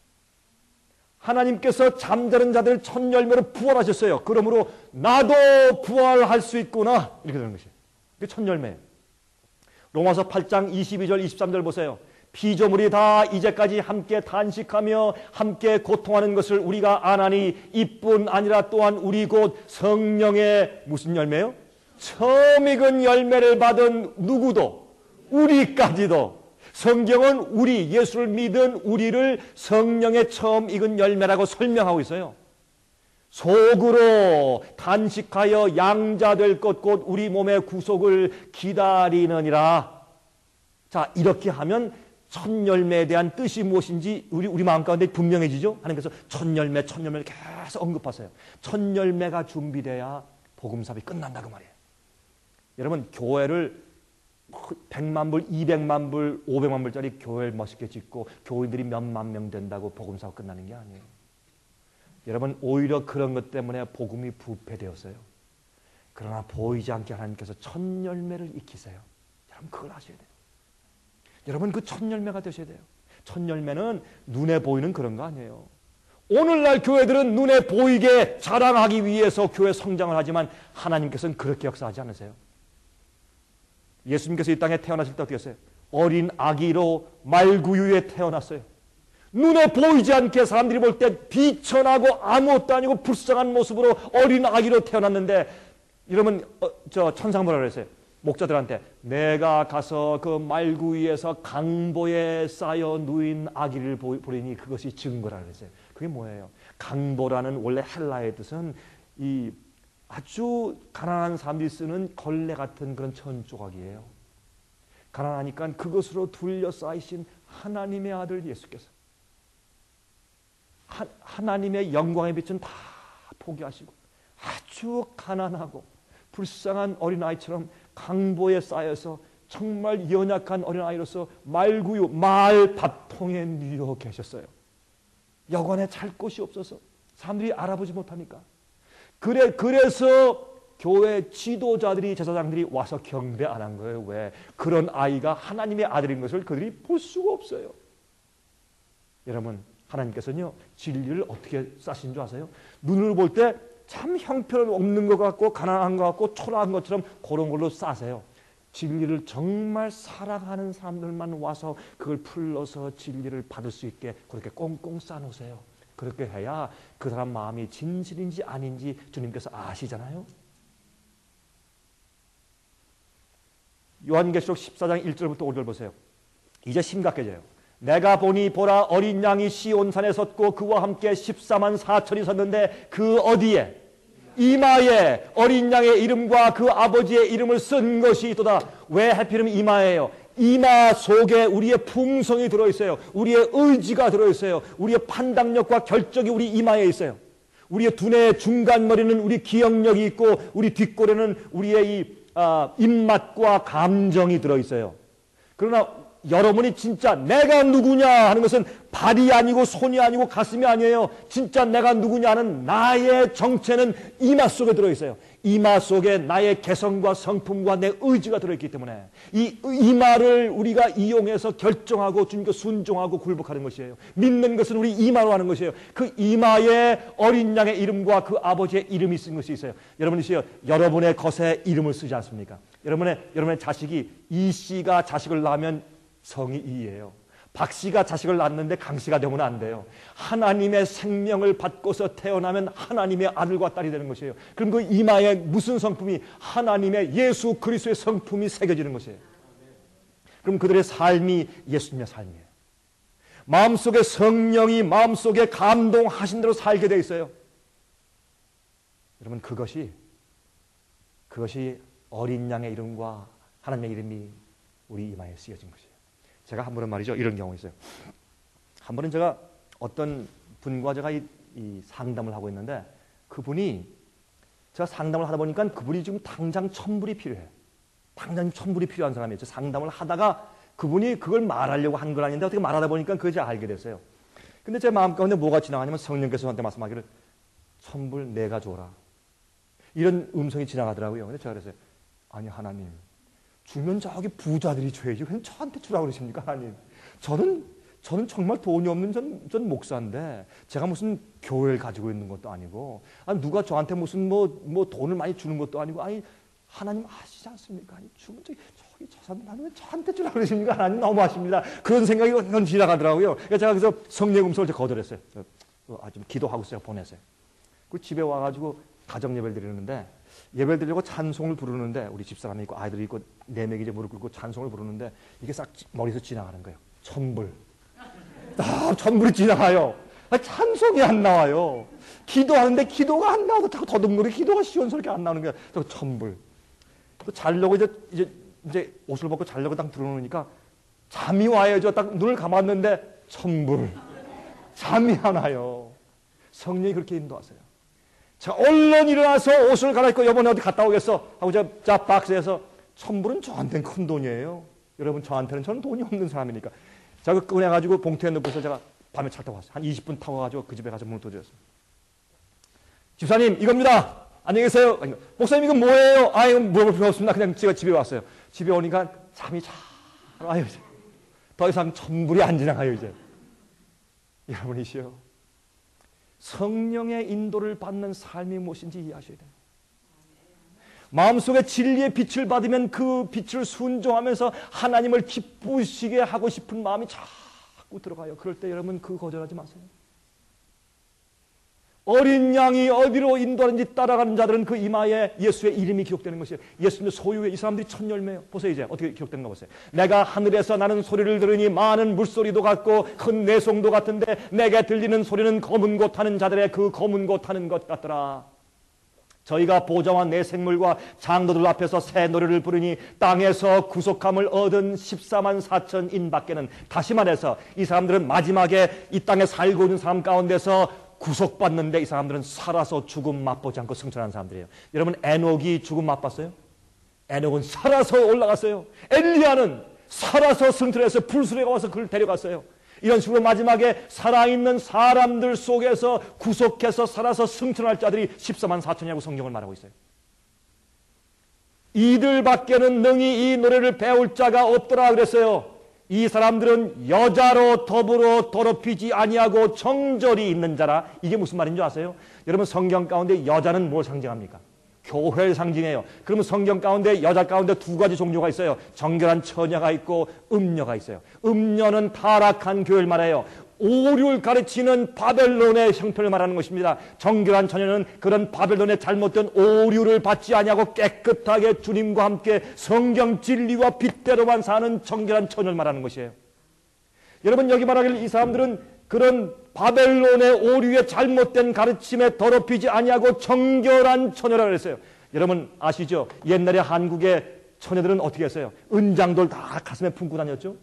하나님께서 잠자는 자들을 천 열매로 부활하셨어요. 그러므로 나도 부활할 수 있구나. 이렇게 되는 것이에요. 그게 천 열매예요. 로마서 8장 22절 23절 보세요. 피조물이 다 이제까지 함께 단식하며 함께 고통하는 것을 우리가 아나니 이뿐 아니라 또한 우리 곧 성령의 무슨 열매요? 처음 익은 열매를 받은 누구도 우리까지도 성경은 우리 예수를 믿은 우리를 성령의 처음 익은 열매라고 설명하고 있어요. 속으로 단식하여 양자될 것 곧 우리 몸의 구속을 기다리느니라. 자, 이렇게 하면 첫 열매에 대한 뜻이 무엇인지 우리 마음 가운데 분명해지죠. 하나님께서 첫 열매를 계속 언급하세요. 첫 열매가 준비돼야 복음사업이 끝난다 그 말이에요. 여러분 교회를 100만 불, 200만 불, 500만 불짜리 교회를 멋있게 짓고 교인들이 몇만 명 된다고 복음사업 끝나는 게 아니에요. 여러분 오히려 그런 것 때문에 복음이 부패되었어요. 그러나 보이지 않게 하나님께서 첫 열매를 익히세요. 여러분 그걸 아셔야 돼요. 여러분 그 첫 열매가 되셔야 돼요. 첫 열매는 눈에 보이는 그런 거 아니에요. 오늘날 교회들은 눈에 보이게 자랑하기 위해서 교회 성장을 하지만 하나님께서는 그렇게 역사하지 않으세요. 예수님께서 이 땅에 태어나실 때 어떻게 했어요? 어린 아기로 말구유에 태어났어요. 눈에 보이지 않게 사람들이 볼 때 비천하고 아무것도 아니고 불쌍한 모습으로 어린 아기로 태어났는데 여러분 천사가 뭐라 그랬어요? 목자들한테 내가 가서 그 말구유에서 강보에 쌓여 누인 아기를 보리니 그것이 증거라 그랬어요. 그게 뭐예요? 강보라는 원래 헬라의 뜻은 이 아주 가난한 사람들이 쓰는 걸레 같은 그런 천 조각이에요. 가난하니까 그것으로 둘러싸이신 하나님의 아들 예수께서 하나님의 영광의 빛은 다 포기하시고 아주 가난하고 불쌍한 어린아이처럼 강보에 쌓여서 정말 연약한 어린아이로서 말구유, 말밥통에 누워 계셨어요. 여관에 잘 곳이 없어서 사람들이 알아보지 못하니까 그래서 교회 지도자들이 제사장들이 와서 경배 안 한 거예요. 왜? 그런 아이가 하나님의 아들인 것을 그들이 볼 수가 없어요. 여러분, 하나님께서는요, 진리를 어떻게 싸신 줄 아세요? 눈으로 볼 때 참 형편없는 것 같고 가난한 것 같고 초라한 것처럼 그런 걸로 싸세요. 진리를 정말 사랑하는 사람들만 와서 그걸 풀러서 진리를 받을 수 있게 그렇게 꽁꽁 싸놓으세요. 그렇게 해야 그 사람 마음이 진실인지 아닌지 주님께서 아시잖아요. 요한계시록 14장 1절부터 5절 보세요. 이제 심각해져요. 내가 보니 보라 어린 양이 시온산에 섰고 그와 함께 14만 4천이 섰는데 그 어디에 이마에 어린 양의 이름과 그 아버지의 이름을 쓴 것이 있도다. 왜 하필이면 이마예요? 이마 속에 우리의 품성이 들어있어요. 우리의 의지가 들어있어요. 우리의 판단력과 결정이 우리 이마에 있어요. 우리의 두뇌의 중간머리는 우리 기억력이 있고 우리 뒷골에는 우리의 이 입맛과 감정이 들어있어요. 그러나 여러분이 진짜 내가 누구냐 하는 것은 발이 아니고 손이 아니고 가슴이 아니에요. 진짜 내가 누구냐 하는 나의 정체는 이마 속에 들어있어요. 이마 속에 나의 개성과 성품과 내 의지가 들어있기 때문에 이 이마를 우리가 이용해서 결정하고 주님께 순종하고 굴복하는 것이에요. 믿는 것은 우리 이마로 하는 것이에요. 그 이마에 어린 양의 이름과 그 아버지의 이름이 쓴 것이 있어요. 여러분이시여, 여러분의 것에 이름을 쓰지 않습니까? 여러분의 자식이 이 씨가 자식을 낳으면 성이 이예요. 박 씨가 자식을 낳았는데 강 씨가 되면 안 돼요. 하나님의 생명을 받고서 태어나면 하나님의 아들과 딸이 되는 것이에요. 그럼 그 이마에 무슨 성품이? 하나님의 예수 그리스도의 성품이 새겨지는 것이에요. 그럼 그들의 삶이 예수님의 삶이에요. 마음속에 성령이 마음속에 감동하신 대로 살게 돼 있어요. 여러분, 그것이 어린 양의 이름과 하나님의 이름이 우리 이마에 쓰여진 것이에요. 제가 한 번은 말이죠, 이런 경우 있어요. 한 번은 제가 어떤 분과 제가 이 상담을 하고 있는데 그분이 제가 상담을 하다 보니까 그분이 지금 당장 천불이 필요해요. 당장 천불이 필요한 사람이에요. 상담을 하다가 그분이 그걸 말하려고 한 건 아닌데 어떻게 말하다 보니까 그걸 제가 알게 됐어요. 근데 제 마음 가운데 뭐가 지나가냐면 성령께서 저한테 말씀하기를 천불 내가 줘라. 이런 음성이 지나가더라고요. 근데 제가 그랬어요. 아니 하나님, 주면 저기 부자들이 줘야지 왜 저한테 주라고 그러십니까 하나님? 저는 정말 돈이 없는 전 목사인데 제가 무슨 교회를 가지고 있는 것도 아니고 아니 누가 저한테 무슨 뭐 돈을 많이 주는 것도 아니고 아니 하나님 아시지 않습니까? 아니 주면 저기 저 사람 왜 저한테 주라고 그러십니까? 하나님 너무하십니다. 그런 생각이 그냥 지나가더라고요. 그래서 제가 그래서 성령 음성을 거절했어요. 좀 기도하고 제가 보냈어요. 그 집에 와가지고 가정 예배를 드리는데 예배를 드리려고 찬송을 부르는데 우리 집사람이 있고 아이들이 있고 네 명이 이제 무릎 꿇고 찬송을 부르는데 이게 싹 머리에서 지나가는 거예요. 천불. 천불이 지나가요. 찬송이 안 나와요. 기도하는데 기도가 안 나와도 자꾸 더듬거리 기도가 시원스럽게 안 나오는 거야. 천불. 또 자려고 이제 옷을 벗고 자려고 딱 들어놓으니까 잠이 와야죠. 딱 눈을 감았는데 천불. 잠이 안 와요. 성령이 그렇게 인도하세요. 자, 얼른 일어나서 옷을 갈아입고 이번에 어디 갔다 오겠어? 하고 자 박스에서 천불은 저한테는 큰 돈이에요. 여러분 저한테는 저는 돈이 없는 사람이니까. 제가 꺼내가지고 봉투에 넣고서 제가 밤에 차 타고 왔어요. 한 20분 타고 가지고 그 집에 가서 문을 두드렸어요. 집사님 이겁니다. 안녕히 계세요. 아니, 목사님 이건 뭐예요? 아 이건 물어볼 필요 없습니다. 그냥 제가 집에 왔어요. 집에 오니까 잠이 잘 와요. 이제. 더 이상 천불이 안 지나가요 이제. 여러분이시여. 성령의 인도를 받는 삶이 무엇인지 이해하셔야 돼요. 마음속에 진리의 빛을 받으면 그 빛을 순종하면서 하나님을 기쁘시게 하고 싶은 마음이 자꾸 들어가요. 그럴 때 여러분 그거 거절하지 마세요. 어린 양이 어디로 인도하는지 따라가는 자들은 그 이마에 예수의 이름이 기록되는 것이에요. 예수님의 소유의 이 사람들이 첫 열매예요. 보세요 이제 어떻게 기록되는가 보세요. 내가 하늘에서 나는 소리를 들으니 많은 물소리도 같고 큰 내송도 같은데 내게 들리는 소리는 검은 곳 타는 자들의 그 검은 곳 타는 것 같더라. 저희가 보좌와 내 생물과 장로들 앞에서 새 노래를 부르니 땅에서 구속함을 얻은 14만 4천인 밖에는, 다시 말해서 이 사람들은 마지막에 이 땅에 살고 있는 사람 가운데서 구속받는데 이 사람들은 살아서 죽음 맛보지 않고 승천한 사람들이에요. 여러분 에녹이 죽음 맛봤어요? 에녹은 살아서 올라갔어요. 엘리야는 살아서 승천해서 불수레가 와서 그를 데려갔어요. 이런 식으로 마지막에 살아있는 사람들 속에서 구속해서 살아서 승천할 자들이 14만 4천이라고 성경을 말하고 있어요. 이들밖에는 능히 이 노래를 배울 자가 없더라 그랬어요. 이 사람들은 여자로 더불어 더럽히지 아니하고 정절이 있는 자라. 이게 무슨 말인 줄 아세요? 여러분, 성경 가운데 여자는 뭘 상징합니까? 교회를 상징해요. 그러면 성경 가운데 여자 가운데 두 가지 종류가 있어요. 정결한 처녀가 있고 음녀가 있어요. 음녀는 타락한 교회를 말해요. 오류를 가르치는 바벨론의 형편을 말하는 것입니다. 정결한 처녀는 그런 바벨론의 잘못된 오류를 받지 아니하고 깨끗하게 주님과 함께 성경 진리와 빛대로만 사는 정결한 처녀를 말하는 것이에요. 여러분, 여기 말하길 이 사람들은 그런 바벨론의 오류의 잘못된 가르침에 더럽히지 아니하고 정결한 처녀라고 했어요. 여러분 아시죠? 옛날에 한국의 처녀들은 어떻게 했어요? 은장돌 다 가슴에 품고 다녔죠?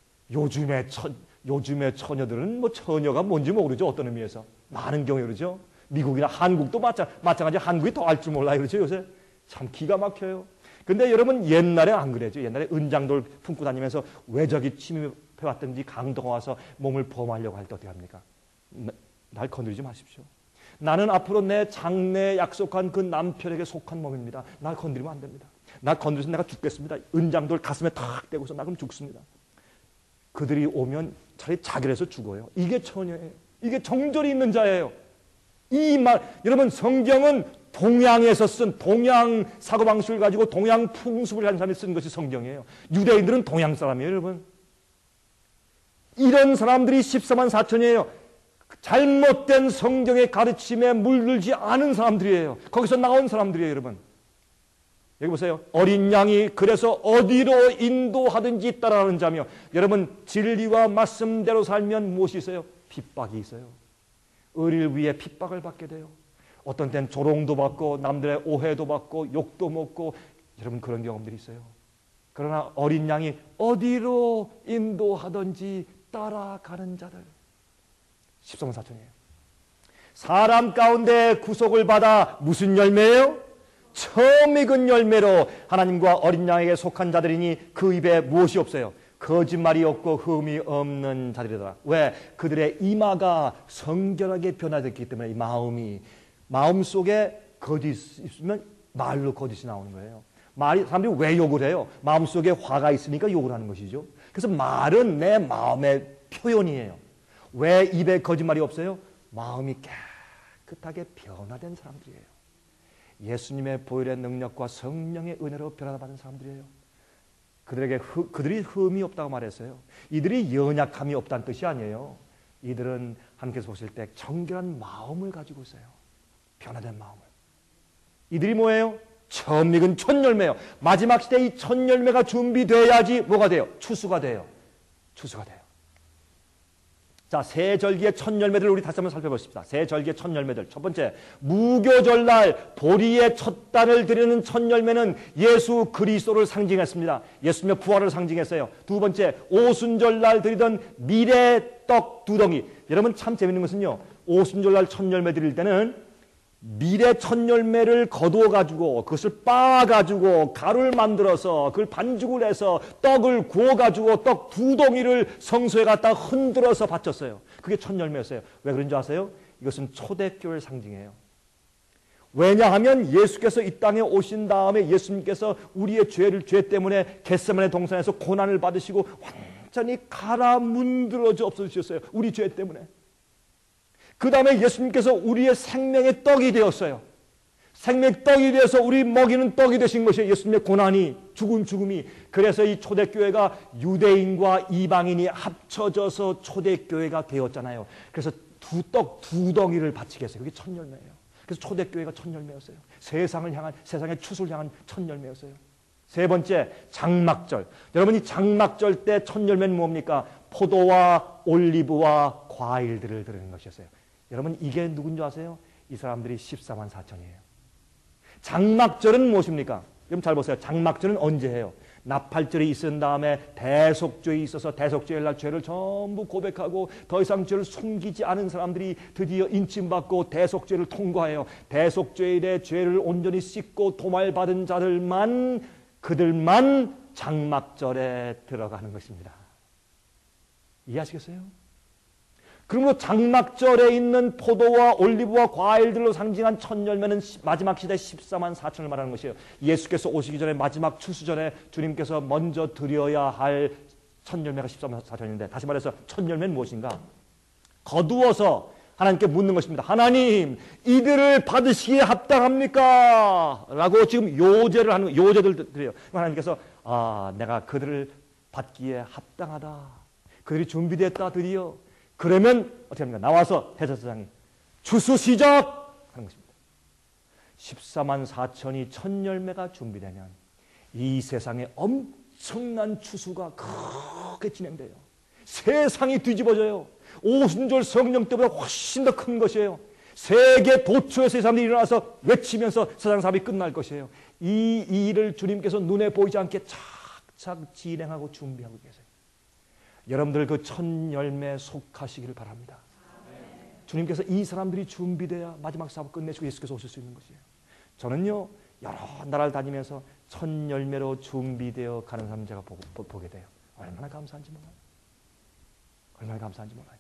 요즘의 처녀들은 뭐 처녀가 뭔지 모르죠. 어떤 의미에서. 많은 경우에 그러죠. 미국이나 한국도 마찬가지. 한국이 더 알 줄 몰라요. 그렇죠? 요새 참 기가 막혀요. 근데 여러분, 옛날에 안 그래죠. 옛날에 은장돌 품고 다니면서 외적이 침입해왔든지 강도가 와서 몸을 범하려고 할 때 어떻게 합니까? 날 건드리지 마십시오. 나는 앞으로 내 장래에 약속한 그 남편에게 속한 몸입니다. 날 건드리면 안 됩니다. 날 건드려서 내가 죽겠습니다. 은장돌 가슴에 탁 대고서 나 그럼 죽습니다. 그들이 오면 차라리 자결해서 죽어요. 이게 처녀예요. 이게 정절이 있는 자예요. 이 말, 여러분, 성경은 동양에서 쓴 동양 사고방식을 가지고 동양 풍습을 가진 사람이 쓴 것이 성경이에요. 유대인들은 동양 사람이에요, 여러분. 이런 사람들이 14만 4천이에요. 잘못된 성경의 가르침에 물들지 않은 사람들이에요. 거기서 나온 사람들이에요, 여러분. 여기 보세요. 어린 양이 그래서 어디로 인도하든지 따라가는 자며. 여러분, 진리와 말씀대로 살면 무엇이 있어요? 핍박이 있어요. 의리를 위해 핍박을 받게 돼요. 어떤 때는 조롱도 받고 남들의 오해도 받고 욕도 먹고, 여러분 그런 경험들이 있어요. 그러나 어린 양이 어디로 인도하든지 따라가는 자들. 14만 4천이에요. 사람 가운데 구속을 받아 무슨 열매예요? 처음 익은 열매로 하나님과 어린 양에게 속한 자들이니 그 입에 무엇이 없어요? 거짓말이 없고 흠이 없는 자들이더라. 왜? 그들의 이마가 성결하게 변화됐기 때문에. 이 마음 속에 거짓이 있으면 말로 거짓이 나오는 거예요. 사람들이 왜 욕을 해요? 마음속에 화가 있으니까 욕을 하는 것이죠. 그래서 말은 내 마음의 표현이에요. 왜 입에 거짓말이 없어요? 마음이 깨끗하게 변화된 사람들이에요. 예수님의 보혈의 능력과 성령의 은혜로 변화받은 사람들이에요. 그들이 흠이 없다고 말했어요. 이들이 연약함이 없다는 뜻이 아니에요. 이들은 하나님께서 보실 때 정결한 마음을 가지고 있어요. 변화된 마음을. 이들이 뭐예요? 처음 익은 첫 열매예요. 마지막 시대에 이 첫 열매가 준비돼야지 뭐가 돼요? 추수가 돼요. 추수가 돼요. 자, 세 절기의 첫 열매들을 우리 다시 한번 살펴보십시다. 세 절기의 첫 열매들. 첫 번째, 무교절날 보리의 첫 단을 드리는 첫 열매는 예수 그리스도를 상징했습니다. 예수님의 부활을 상징했어요. 두 번째, 오순절날 드리던 미래떡 2덩이. 여러분 참 재밌는 것은요, 오순절날 첫 열매 드릴 때는 미래 첫 열매를 거두어 가지고 그것을 빻아 가지고 가루를 만들어서 그걸 반죽을 해서 떡을 구워 가지고 떡 2덩이를 성소에 갖다 흔들어서 바쳤어요. 그게 첫 열매였어요. 왜 그런 줄 아세요? 이것은 초대교회를 상징해요. 왜냐하면 예수께서 이 땅에 오신 다음에 예수님께서 우리의 죄 때문에 겟세마네 동산에서 고난을 받으시고 완전히 갈아 문드러져 없어지셨어요. 우리 죄 때문에. 그 다음에 예수님께서 우리의 생명의 떡이 되었어요. 생명의 떡이 되어서 우리 먹이는 떡이 되신 것이 예수님의 고난이, 죽음이. 그래서 이 초대교회가 유대인과 이방인이 합쳐져서 초대교회가 되었잖아요. 그래서 떡 2덩이를 바치게 했어요. 그게 첫 열매예요. 그래서 초대교회가 첫 열매였어요. 세상의 추수를 향한 첫 열매였어요. 세 번째, 장막절. 여러분, 이 장막절 때 첫 열매는 뭡니까? 포도와 올리브와 과일들을 드리는 것이었어요. 여러분, 이게 누군지 아세요? 이 사람들이 14만 4천이에요. 장막절은 무엇입니까? 여러분 잘 보세요. 장막절은 언제 해요? 나팔절이 있은 다음에 대속죄에 있어서 대속죄의 날 죄를 전부 고백하고 더 이상 죄를 숨기지 않은 사람들이 드디어 인침받고 대속죄를 통과해요. 대속죄의 죄를 온전히 씻고 도말받은 그들만 장막절에 들어가는 것입니다. 이해하시겠어요? 그러므로 장막절에 있는 포도와 올리브와 과일들로 상징한 첫 열매는 마지막 시대 14만 4천을 말하는 것이에요. 예수께서 오시기 전에 마지막 추수 전에 주님께서 먼저 드려야 할 첫 열매가 14사천인데 다시 말해서 첫 열매는 무엇인가? 거두어서 하나님께 묻는 것입니다. 하나님, 이들을 받으시기에 합당합니까? 라고 지금 요제를 하는, 요제들 드려요. 하나님께서, 내가 그들을 받기에 합당하다. 그들이 준비됐다, 드디어. 그러면 어떻게 합니까? 나와서 대제사장이 추수 시작! 하는 것입니다. 14만 4천이 첫 열매가 준비되면 이 세상에 엄청난 추수가 크게 진행돼요. 세상이 뒤집어져요. 오순절 성령 때보다 훨씬 더 큰 것이에요. 세계 도처에서 이 사람들이 일어나서 외치면서 세상 사업이 끝날 것이에요. 이 일을 주님께서 눈에 보이지 않게 착착 진행하고 준비하고 계세요. 여러분들 그 첫 열매에 속하시기를 바랍니다. 주님께서 이 사람들이 준비돼야 마지막 사업 끝내시고 예수께서 오실 수 있는 것이에요. 저는요, 여러 나라를 다니면서 첫 열매로 준비되어 가는 사람 제가 보게 돼요. 얼마나 감사한지 몰라요. 얼마나 감사한지 몰라요.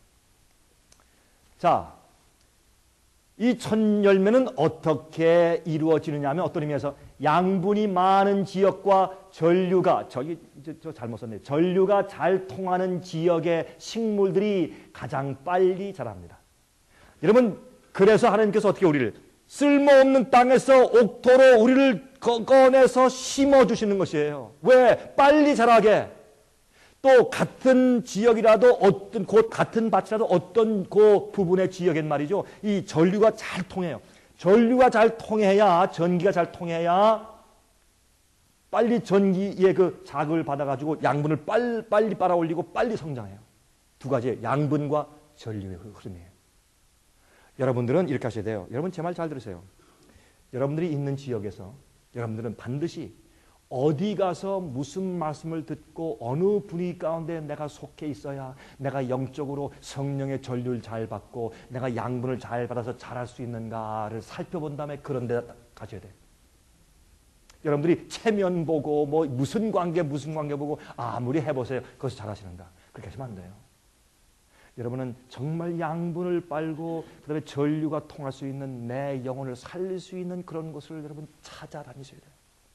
자, 이 첫 열매는 어떻게 이루어지느냐 하면 어떤 의미에서 양분이 많은 지역과 전류가, 저 잘못 썼네요. 전류가 잘 통하는 지역의 식물들이 가장 빨리 자랍니다. 여러분, 그래서 하나님께서 어떻게 우리를 쓸모없는 땅에서 옥토로 우리를 꺼내서 심어주시는 것이에요. 왜? 빨리 자라게. 또 같은 지역이라도 어떤 곧 같은 밭이라도 어떤 그 부분의 지역엔 말이죠. 이 전류가 잘 통해요. 전류가 잘 통해야 전기가 잘 통해야 빨리 전기의 그 자극을 받아가지고 양분을 빨리 빨아올리고 빨리 성장해요. 두 가지의 양분과 전류의 흐름이에요. 여러분들은 이렇게 하셔야 돼요. 여러분 제 말 잘 들으세요. 여러분들이 있는 지역에서 여러분들은 반드시 어디 가서 무슨 말씀을 듣고 어느 분위기 가운데 내가 속해 있어야 내가 영적으로 성령의 전류를 잘 받고 내가 양분을 잘 받아서 자랄 수 있는가를 살펴본 다음에 그런 데 가셔야 돼요. 여러분들이 체면 보고 뭐 무슨 관계 보고 아무리 해보세요. 거기서 잘하시는가. 그렇게 하시면 안 돼요. 여러분은 정말 양분을 빨고 그다음에 전류가 통할 수 있는 내 영혼을 살릴 수 있는 그런 것을 여러분 찾아다니셔야 돼요.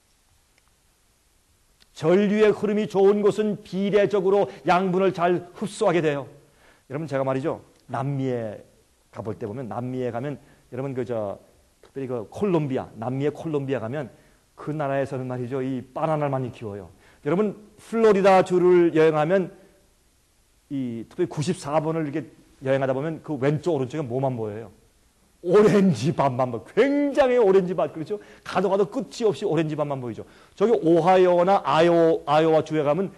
전류의 흐름이 좋은 곳은 비례적으로 양분을 잘 흡수하게 돼요. 여러분 제가 말이죠. 남미에 가볼 때 보면 남미에 가면 여러분 특별히 콜롬비아, 남미의 콜롬비아 가면 그 나라에서는 말이죠. 이 바나나를 많이 키워요. 여러분 플로리다 주를 여행하면 특별히 94번을 이렇게 여행하다 보면 그 왼쪽 오른쪽에 뭐만 보여요? 오렌지 밭만 보여요. 굉장히 오렌지 밭, 그렇죠? 가도 끝이 없이 오렌지 밭만 보이죠. 저기 오하이오나 아이오와 주에 가면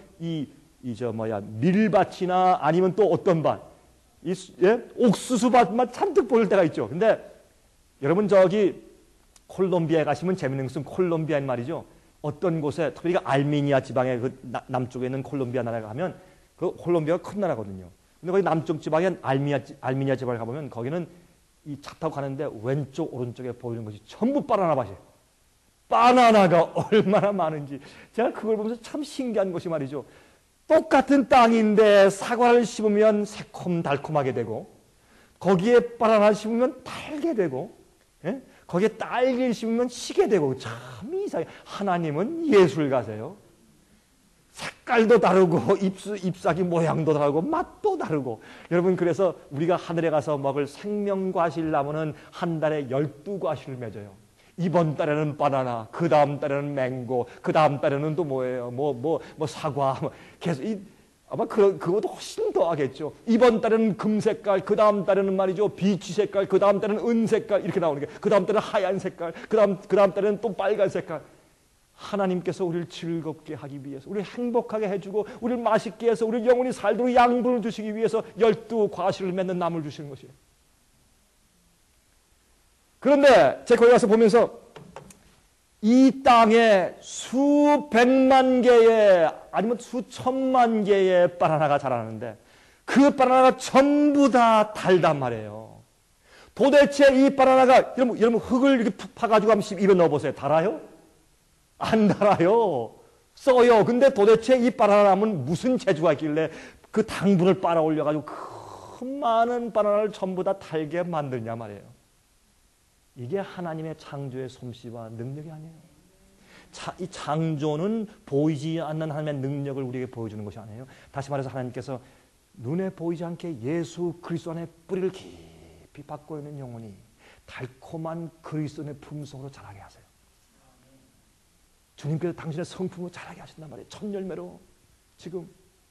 밀밭이나 아니면 또 어떤 밭, 옥수수 밭만 잔뜩 보일 때가 있죠. 근데 여러분 저기 콜롬비아에 가시면 재밌는 것은 콜롬비아인 말이죠. 어떤 곳에 특별히 알메니아 지방의 그 남쪽에 있는 콜롬비아 나라에 가면 그 콜롬비아가 큰 나라거든요. 근데 거기 남쪽 지방에 알메니아 지방에 가보면 거기는 이 차 타고 가는데 왼쪽 오른쪽에 보이는 것이 전부 바나나 밭이에요. 바나나가 얼마나 많은지 제가 그걸 보면서 참 신기한 것이 말이죠. 똑같은 땅인데 사과를 심으면 새콤달콤하게 되고 거기에 바나나를 심으면 달게 되고 거기에 딸기를 심으면 시게 되고 참 이상해. 하나님은 예술가세요. 색깔도 다르고 잎사귀 모양도 다르고 맛도 다르고 여러분 그래서 우리가 하늘에 가서 먹을 생명과실 나무는 한 달에 12과실을 맺어요. 이번 달에는 바나나, 그 다음 달에는 맹고, 그 다음 달에는 또 뭐예요? 사과, 계속 아마 그것도 훨씬 더 하겠죠. 이번 달에는 금색깔, 그 다음 달에는 말이죠 비치 색깔, 그 다음 달에는 은색깔 이렇게 나오는 게, 그 다음 달에는 하얀 색깔, 그 다음 달에는 또 빨간 색깔. 하나님께서 우리를 즐겁게 하기 위해서, 우리를 행복하게 해주고, 우리를 맛있게 해서, 우리 영혼이 살도록 양분을 주시기 위해서 12과실을 맺는 나무를 주시는 것이에요. 그런데 제가 거기 가서 보면서 이 땅에 수백만 개의 아니면 수천만 개의 바나나가 자라는데 그 바나나가 전부 다 달단 말이에요. 도대체 이 바나나가 여러분 흙을 이렇게 푹 파가지고 한번 입에 넣어보세요. 달아요? 안 달아요. 써요. 근데 도대체 이 바나나는 무슨 재주가 있길래 그 당분을 빨아 올려가지고 그 많은 바나나를 전부 다 달게 만드냐 말이에요. 이게 하나님의 창조의 솜씨와 능력이 아니에요. 이 창조는 보이지 않는 하나님의 능력을 우리에게 보여주는 것이 아니에요. 다시 말해서 하나님께서 눈에 보이지 않게 예수 그리스도 안에 뿌리를 깊이 박고 있는 영혼이 달콤한 그리스도의 품성으로 자라게 하세요. 주님께서 당신의 성품으로 자라게 하신단 말이에요. 첫 열매로. 지금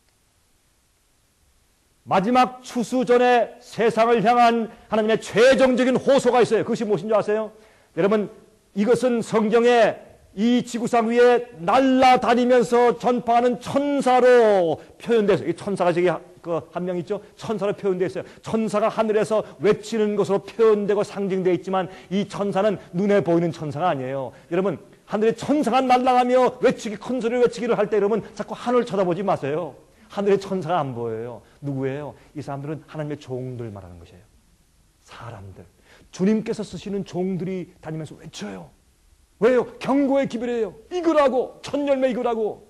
마지막 추수 전에 세상을 향한 하나님의 최종적인 호소가 있어요. 그것이 무엇인 줄 아세요? 여러분, 이것은 성경에 이 지구상 위에 날아다니면서 전파하는 천사로 표현되어 있어요. 이 천사가 저기 한 명 있죠? 천사로 표현되어 있어요. 천사가 하늘에서 외치는 것으로 표현되고 상징되어 있지만 이 천사는 눈에 보이는 천사가 아니에요. 여러분, 하늘에 천사가 날아가며 큰 소리를 외치기를 할 때 여러분 자꾸 하늘을 쳐다보지 마세요. 하늘에 천사가 안 보여요. 누구예요? 이 사람들은 하나님의 종들 말하는 것이에요. 사람들. 주님께서 쓰시는 종들이 다니면서 외쳐요. 왜요? 경고의 기별이에요. 이거라고. 첫 열매 이거라고.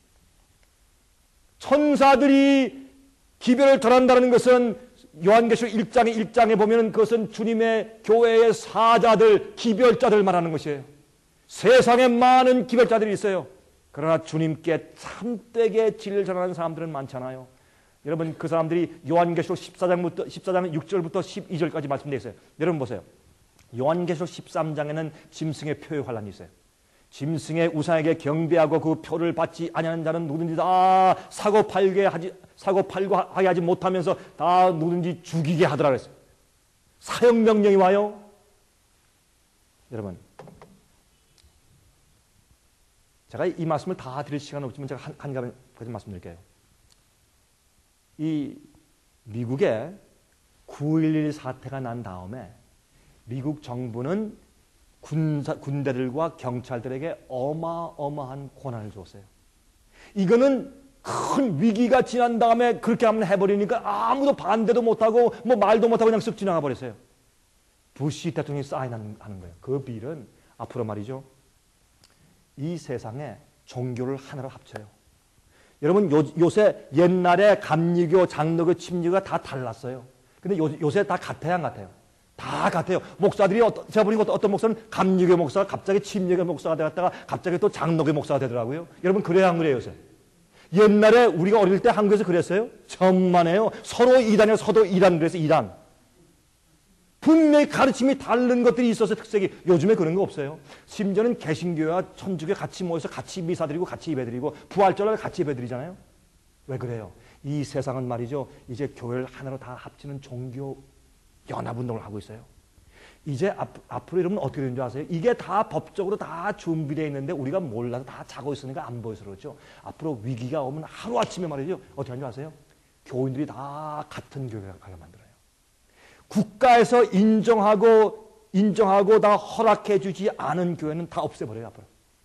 천사들이 기별을 전한다는 것은 요한계시록 1장에 보면 그것은 주님의 교회의 사자들, 기별자들 말하는 것이에요. 세상에 많은 기별자들이 있어요. 그러나 주님께 참되게 진리를 전하는 사람들은 많잖아요. 여러분, 그 사람들이 요한계시록 14장 6절부터 12절까지 말씀되어 있어요. 여러분 보세요. 요한계시록 13장에는 짐승의 표의 환란이 있어요. 짐승의 우상에게 경배하고 그 표를 받지 아니하는 자는 누구든지 다 사고 팔고 하게 하지 못하면서 다 누구든지 죽이게 하더라 그랬어요. 사형 명령이 와요. 여러분, 제가 이 말씀을 다 드릴 시간은 없지만 제가 한 가지 말씀드릴게요. 이 미국에 9.11 사태가 난 다음에 미국 정부는 군대들과 경찰들에게 어마어마한 권한을 줬어요. 이거는 큰 위기가 지난 다음에 그렇게 한번 해버리니까 아무도 반대도 못하고 뭐 말도 못하고 그냥 쓱 지나가 버렸어요. 부시 대통령이 사인하는 거예요. 그 빌은 앞으로 말이죠. 이 세상에 종교를 하나로 합쳐요. 여러분, 요새 옛날에 감리교, 장로교, 침례가 다 달랐어요. 근데 요새 다 같아요, 안 같아요? 다 같아요. 목사들이 제가 보니까 어떤 목사는 감리교 목사가 갑자기 침례교 목사가 되었다가 갑자기 또 장로교 목사가 되더라고요. 여러분, 그래요, 안 그래요, 요새? 옛날에 우리가 어릴 때 한국에서 그랬어요? 천만에요. 서로 이단이에요, 서도 이단, 그래서 이단. 분명히 가르침이 다른 것들이 있어서 특색이. 요즘에 그런 거 없어요. 심지어는 개신교와 천주교 같이 모여서 같이 미사드리고 같이 예배드리고 부활절을 같이 예배드리잖아요. 왜 그래요? 이 세상은 말이죠, 이제 교회를 하나로 다 합치는 종교 연합운동을 하고 있어요. 이제 앞으로 여러분 어떻게 되는 줄 아세요? 이게 다 법적으로 다 준비되어 있는데 우리가 몰라서 다 자고 있으니까 안 보여서 그렇죠. 앞으로 위기가 오면 하루아침에 말이죠, 어떻게 하는 줄 아세요? 교인들이 다 같은 교회가 가게 만들어요. 국가에서 인정하고 다 허락해 주지 않은 교회는 다 없애버려요, 앞으로.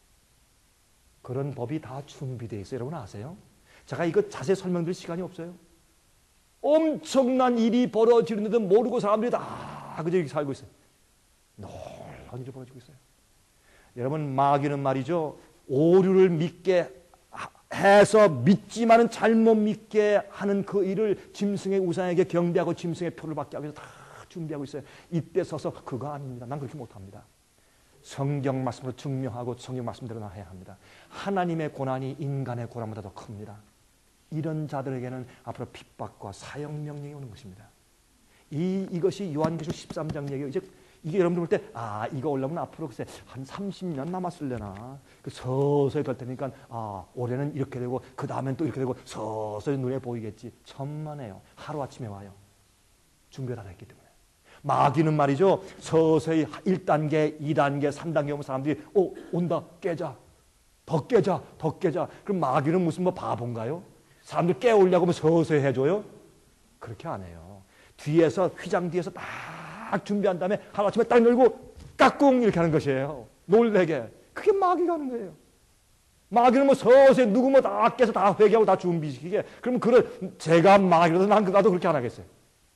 그런 법이 다 준비되어 있어요. 여러분 아세요? 제가 이거 자세히 설명드릴 시간이 없어요. 엄청난 일이 벌어지는데도 모르고 사람들이 다 그저 이렇게 살고 있어요. 놀라운 일이 벌어지고 있어요. 여러분, 마귀는 말이죠, 오류를 믿게 해서 믿지만은 잘못 믿게 하는 그 일을 짐승의 우상에게 경배하고 짐승의 표를 받게 하기 위해서 다 준비하고 있어요. 이때 서서 그거 아닙니다. 난 그렇게 못합니다. 성경 말씀으로 증명하고 성경 말씀대로 해야 합니다. 하나님의 고난이 인간의 고난보다 더 큽니다. 이런 자들에게는 앞으로 핍박과 사형 명령이 오는 것입니다. 이것이 요한계시록 13장 얘기예요. 이게 여러분들 볼 때, 이거 올라오면 앞으로 글쎄 한 30년 남았을려나. 서서히 될 테니까, 올해는 이렇게 되고, 그 다음엔 또 이렇게 되고, 서서히 눈에 보이겠지. 천만에요. 하루아침에 와요. 준비가 다 됐기 때문에. 마귀는 말이죠, 서서히 1단계, 2단계, 3단계 오면 사람들이, 온다, 깨자. 더 깨자. 그럼 마귀는 무슨 바본가요? 사람들 깨우려고 하면 서서히 해줘요? 그렇게 안 해요. 뒤에서, 휘장 뒤에서 딱 준비한 다음에 하루아침에 딱 열고 까꿍 이렇게 하는 것이에요. 놀래게. 그게 마귀가 하는 거예요. 마귀는 서서히 누구 다 깨서 다 회개하고 다 준비시키게. 그러면 제가 마귀라도 난 나도 그렇게 안 하겠어요.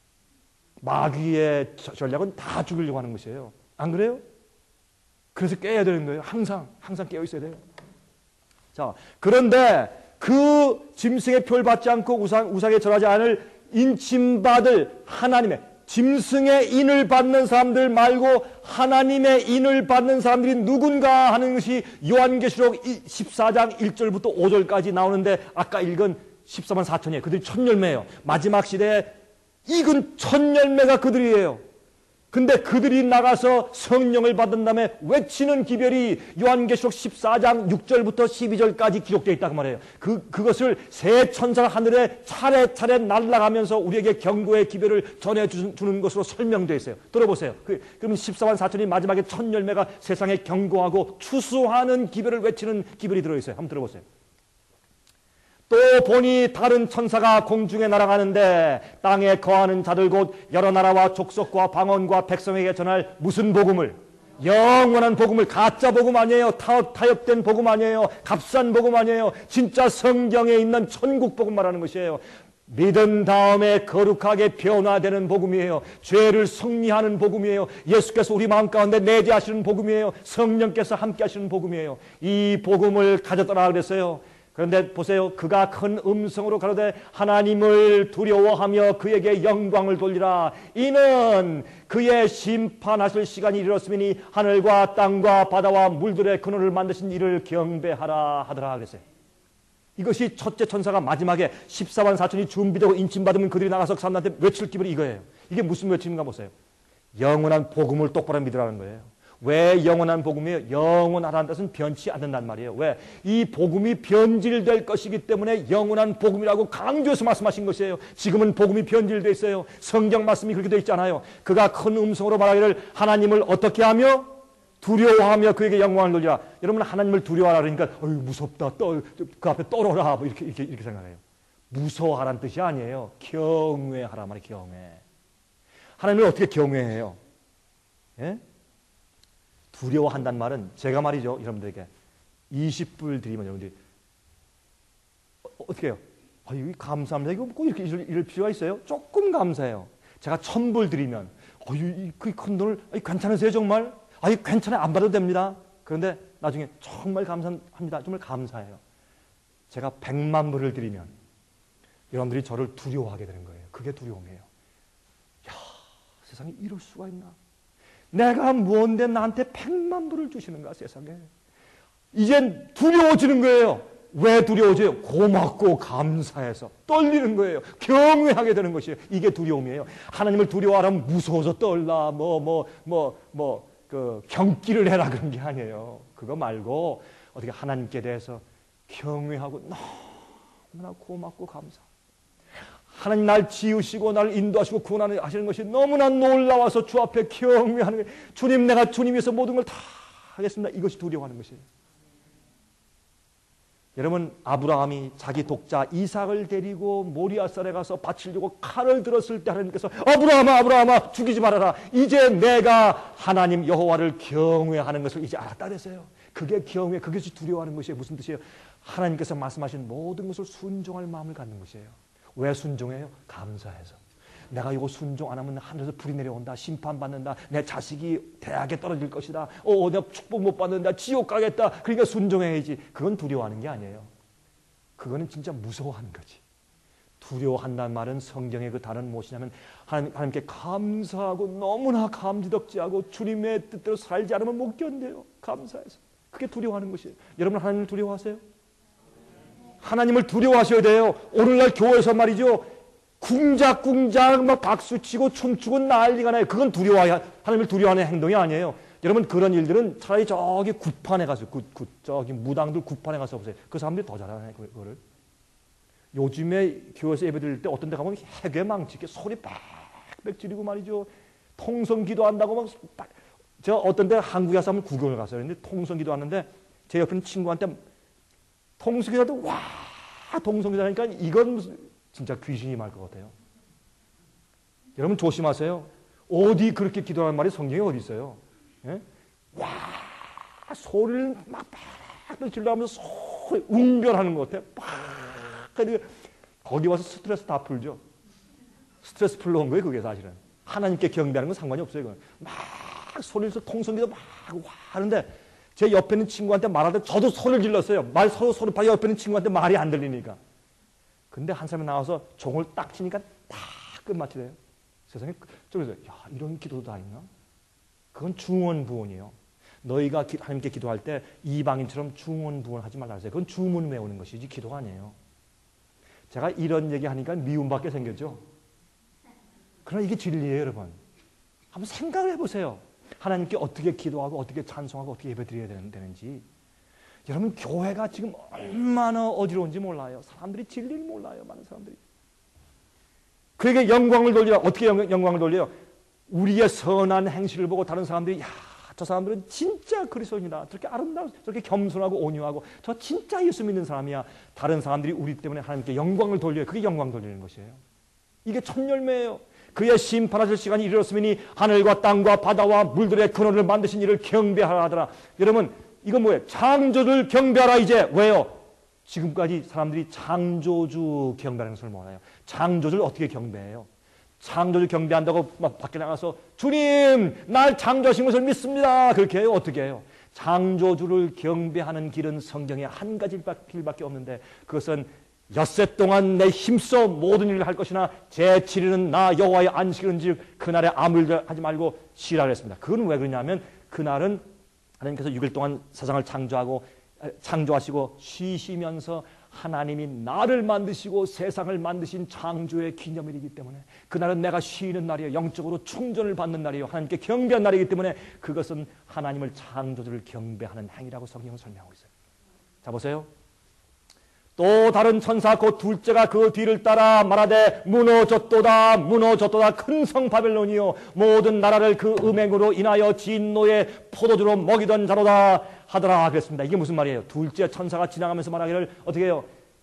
마귀의 전략은 다 죽이려고 하는 것이에요. 안 그래요? 그래서 깨야 되는 거예요. 항상 깨어 있어야 돼요. 자, 그런데 그 짐승의 표를 받지 않고 우상에 절하지 않을 인침받을 하나님의 짐승의 인을 받는 사람들 말고 하나님의 인을 받는 사람들이 누군가 하는 것이 요한계시록 14장 1절부터 5절까지 나오는데 아까 읽은 14만 4천이에요. 그들이 첫 열매예요. 마지막 시대에 익은 첫 열매가 그들이에요. 근데 그들이 나가서 성령을 받은 다음에 외치는 기별이 요한계시록 14장 6절부터 12절까지 기록되어 있다고 말해요. 그것을 새 천사가 하늘에 차례차례 날아가면서 우리에게 경고의 기별을 전해주는 것으로 설명되어 있어요. 들어보세요. 그러면 14만 4천이 마지막에 첫 열매가 세상에 경고하고 추수하는 기별을 외치는 기별이 들어있어요. 한번 들어보세요. 또 보니 다른 천사가 공중에 날아가는데 땅에 거하는 자들 곧 여러 나라와 족속과 방언과 백성에게 전할 무슨 복음을, 영원한 복음을, 가짜 복음 아니에요. 타협된 복음 아니에요. 값싼 복음 아니에요. 진짜 성경에 있는 천국 복음 말하는 것이에요. 믿은 다음에 거룩하게 변화되는 복음이에요. 죄를 승리하는 복음이에요. 예수께서 우리 마음 가운데 내재하시는 복음이에요. 성령께서 함께 하시는 복음이에요. 이 복음을 가졌더라 그랬어요. 그런데 보세요. 그가 큰 음성으로 가로되 하나님을 두려워하며 그에게 영광을 돌리라. 이는 그의 심판하실 시간이 이르렀으니 하늘과 땅과 바다와 물들의 근원을 만드신 이를 경배하라 하더라 그랬어요. 이것이 첫째 천사가 마지막에 14만 4천이 준비되고 인침받으면 그들이 나가서 사람들한테 외칠 기별이 이거예요. 이게 무슨 외침인가 보세요. 영원한 복음을 똑바로 믿으라는 거예요. 왜 영원한 복음이에요? 영원하다는 뜻은 변치 않는단 말이에요. 왜? 이 복음이 변질될 것이기 때문에 영원한 복음이라고 강조해서 말씀하신 것이에요. 지금은 복음이 변질되어 있어요. 성경 말씀이 그렇게 되어 있잖아요. 그가 큰 음성으로 말하기를 하나님을 어떻게 하며? 두려워하며 그에게 영광을 돌리라. 여러분 하나님을 두려워하라 그러니까 어휴 무섭다. 그 앞에 떨어라. 뭐 이렇게 생각해요. 무서워하라는 뜻이 아니에요. 경외하라 말이에요. 경외. 하나님을 어떻게 경외해요? 예? 두려워한다는 말은 제가 말이죠. 여러분들에게 20불 드리면 여러분들이 어떻게 해요? 이거 감사합니다. 이거 꼭 이렇게 이럴 필요가 있어요? 조금 감사해요. 제가 1000불 드리면 그 큰 돈을 괜찮으세요 정말? 괜찮아요. 안 받아도 됩니다. 그런데 나중에 정말 감사합니다. 정말 감사해요. 제가 100만 불을 드리면 여러분들이 저를 두려워하게 되는 거예요. 그게 두려움이에요. 야, 세상에 이럴 수가 있나? 내가 무언데 나한테 100만 불을 주시는가 세상에. 이젠 두려워지는 거예요. 왜 두려워져요? 고맙고 감사해서 떨리는 거예요. 경외하게 되는 것이에요. 이게 두려움이에요. 하나님을 두려워하라면 무서워서 떨라 경기를 해라 그런 게 아니에요. 그거 말고 어떻게 하나님께 대해서 경외하고 너무나 고맙고 감사. 하나님 날 지으시고 날 인도하시고 구원하시는 것이 너무나 놀라워서 주 앞에 경외하는 거예요. 주님 내가 주님 위해서 모든 걸 다 하겠습니다. 이것이 두려워하는 것이에요. 여러분 아브라함이 자기 독자 이삭을 데리고 모리아산에 가서 밭을 주고 칼을 들었을 때 하나님께서 아브라함아 죽이지 말아라. 이제 내가 하나님 여호와를 경외하는 것을 이제 알았다 그랬어요. 그게 경외, 그것이 두려워하는 것이에요. 무슨 뜻이에요? 하나님께서 말씀하신 모든 것을 순종할 마음을 갖는 것이에요. 왜 순종해요? 감사해서. 내가 이거 순종 안 하면 하늘에서 불이 내려온다. 심판받는다. 내 자식이 대학에 떨어질 것이다. 내가 축복 못 받는다. 지옥 가겠다. 그러니까 순종해야지. 그건 두려워하는 게 아니에요. 그거는 진짜 무서워하는 거지. 두려워한다는 말은 성경의 그 단어는 무엇이냐면 하나님께 감사하고 너무나 감지덕지하고 주님의 뜻대로 살지 않으면 못 견뎌요. 감사해서. 그게 두려워하는 것이에요. 여러분 하나님을 두려워하세요? 하나님을 두려워하셔야 돼요. 오늘날 교회에서 말이죠. 쿵작쿵작 막 박수치고 춤추고 난리가 나요. 그건 하나님을 두려워하는 행동이 아니에요. 여러분 그런 일들은 차라리 저기 굿판에 가서 저기 무당들 굿판에 가서 보세요. 그 사람들이 더 잘하네 그거를. 요즘에 교회에서 예배 드릴 때 어떤 데 가면 해괴 망치게 소리 빽빽 지르고 말이죠. 통성 기도한다고 막 제가 어떤 데 한국에 가서 한번 구경을 갔어요. 근데 통성 기도하는데 제 옆에 있는 친구한테 통성 기도하는데 와 통성 기도하니까 이건 진짜 귀신이 말 것 같아요. 여러분 조심하세요. 어디 그렇게 기도하는 말이 성경에 어디 있어요? 예? 와 소리를 막 질러하면서 소리 웅변하는 것 같아요. 거기 와서 스트레스 다 풀죠. 스트레스 풀러 온 거예요. 그게 사실은. 하나님께 경배하는 건 상관이 없어요. 그건. 막 소리를 통성기도 막 하는데 제 옆에 있는 친구한테 말할 때 저도 소리를 질렀어요. 서로 옆에 있는 친구한테 말이 안 들리니까. 근데 한 사람이 나와서 종을 딱 치니까 딱 끝마치래요. 세상에 저기서 야, 이런 기도도 다 있나? 그건 중언부언이에요. 너희가 하나님께 기도할 때 이방인처럼 중언부언하지 말라 하세요. 그건 주문 외우는 것이지 기도가 아니에요. 제가 이런 얘기하니까 미움받게 생겼죠. 그러나 이게 진리예요, 여러분. 한번 생각을 해보세요. 하나님께 어떻게 기도하고 어떻게 찬송하고 어떻게 예배드려야 되는지. 여러분, 교회가 지금 얼마나 어지러운지 몰라요. 사람들이 진리를 몰라요, 많은 사람들이. 그에게 영광을 돌리라. 어떻게 영광을 돌려요? 우리의 선한 행실을 보고 다른 사람들이 야, 저 사람들은 진짜 그리스도인이다. 저렇게 아름다워, 저렇게 겸손하고 온유하고 저 진짜 예수 믿는 사람이야. 다른 사람들이 우리 때문에 하나님께 영광을 돌려요. 그게 영광 돌리는 것이에요. 이게 첫 열매예요. 그의 심판하실 시간이 이르렀으니 하늘과 땅과 바다와 물들의 근원을 만드신 이를 경배하라 하더라. 여러분, 이건 뭐예요? 창조주를 경배하라. 이제 왜요? 지금까지 사람들이 창조주 경배하는 것을 몰라요. 창조주를 어떻게 경배해요? 창조주 경배한다고 막 밖에 나가서 주님, 날 창조하신 것을 믿습니다. 그렇게 해요? 어떻게 해요? 창조주를 경배하는 길은 성경에 한 가지 길밖에 없는데 그것은 엿새 동안 내 힘써 모든 일을 할 것이나 제7일은 나 여호와의 안식일은즉 그날에 아무 일도 하지 말고 쉬라 그랬습니다. 그건 왜 그러냐면 그날은 하나님께서 6일 동안 세상을 창조하시고 쉬시면서 하나님이 나를 만드시고 세상을 만드신 창조의 기념일이기 때문에 그날은 내가 쉬는 날이에요. 영적으로 충전을 받는 날이에요. 하나님께 경배한 날이기 때문에 그것은 하나님을 창조주를 경배하는 행위라고 성경은 설명하고 있어요. 자, 보세요. 또 다른 천사 곧 둘째가 그 뒤를 따라 말하되 무너졌도다 무너졌도다 큰 성 바벨론이요 모든 나라를 그 음행으로 인하여 진노의 포도주로 먹이던 자로다 하더라 그랬습니다. 이게 무슨 말이에요? 둘째 천사가 지나가면서 말하기를 어떻게 해요?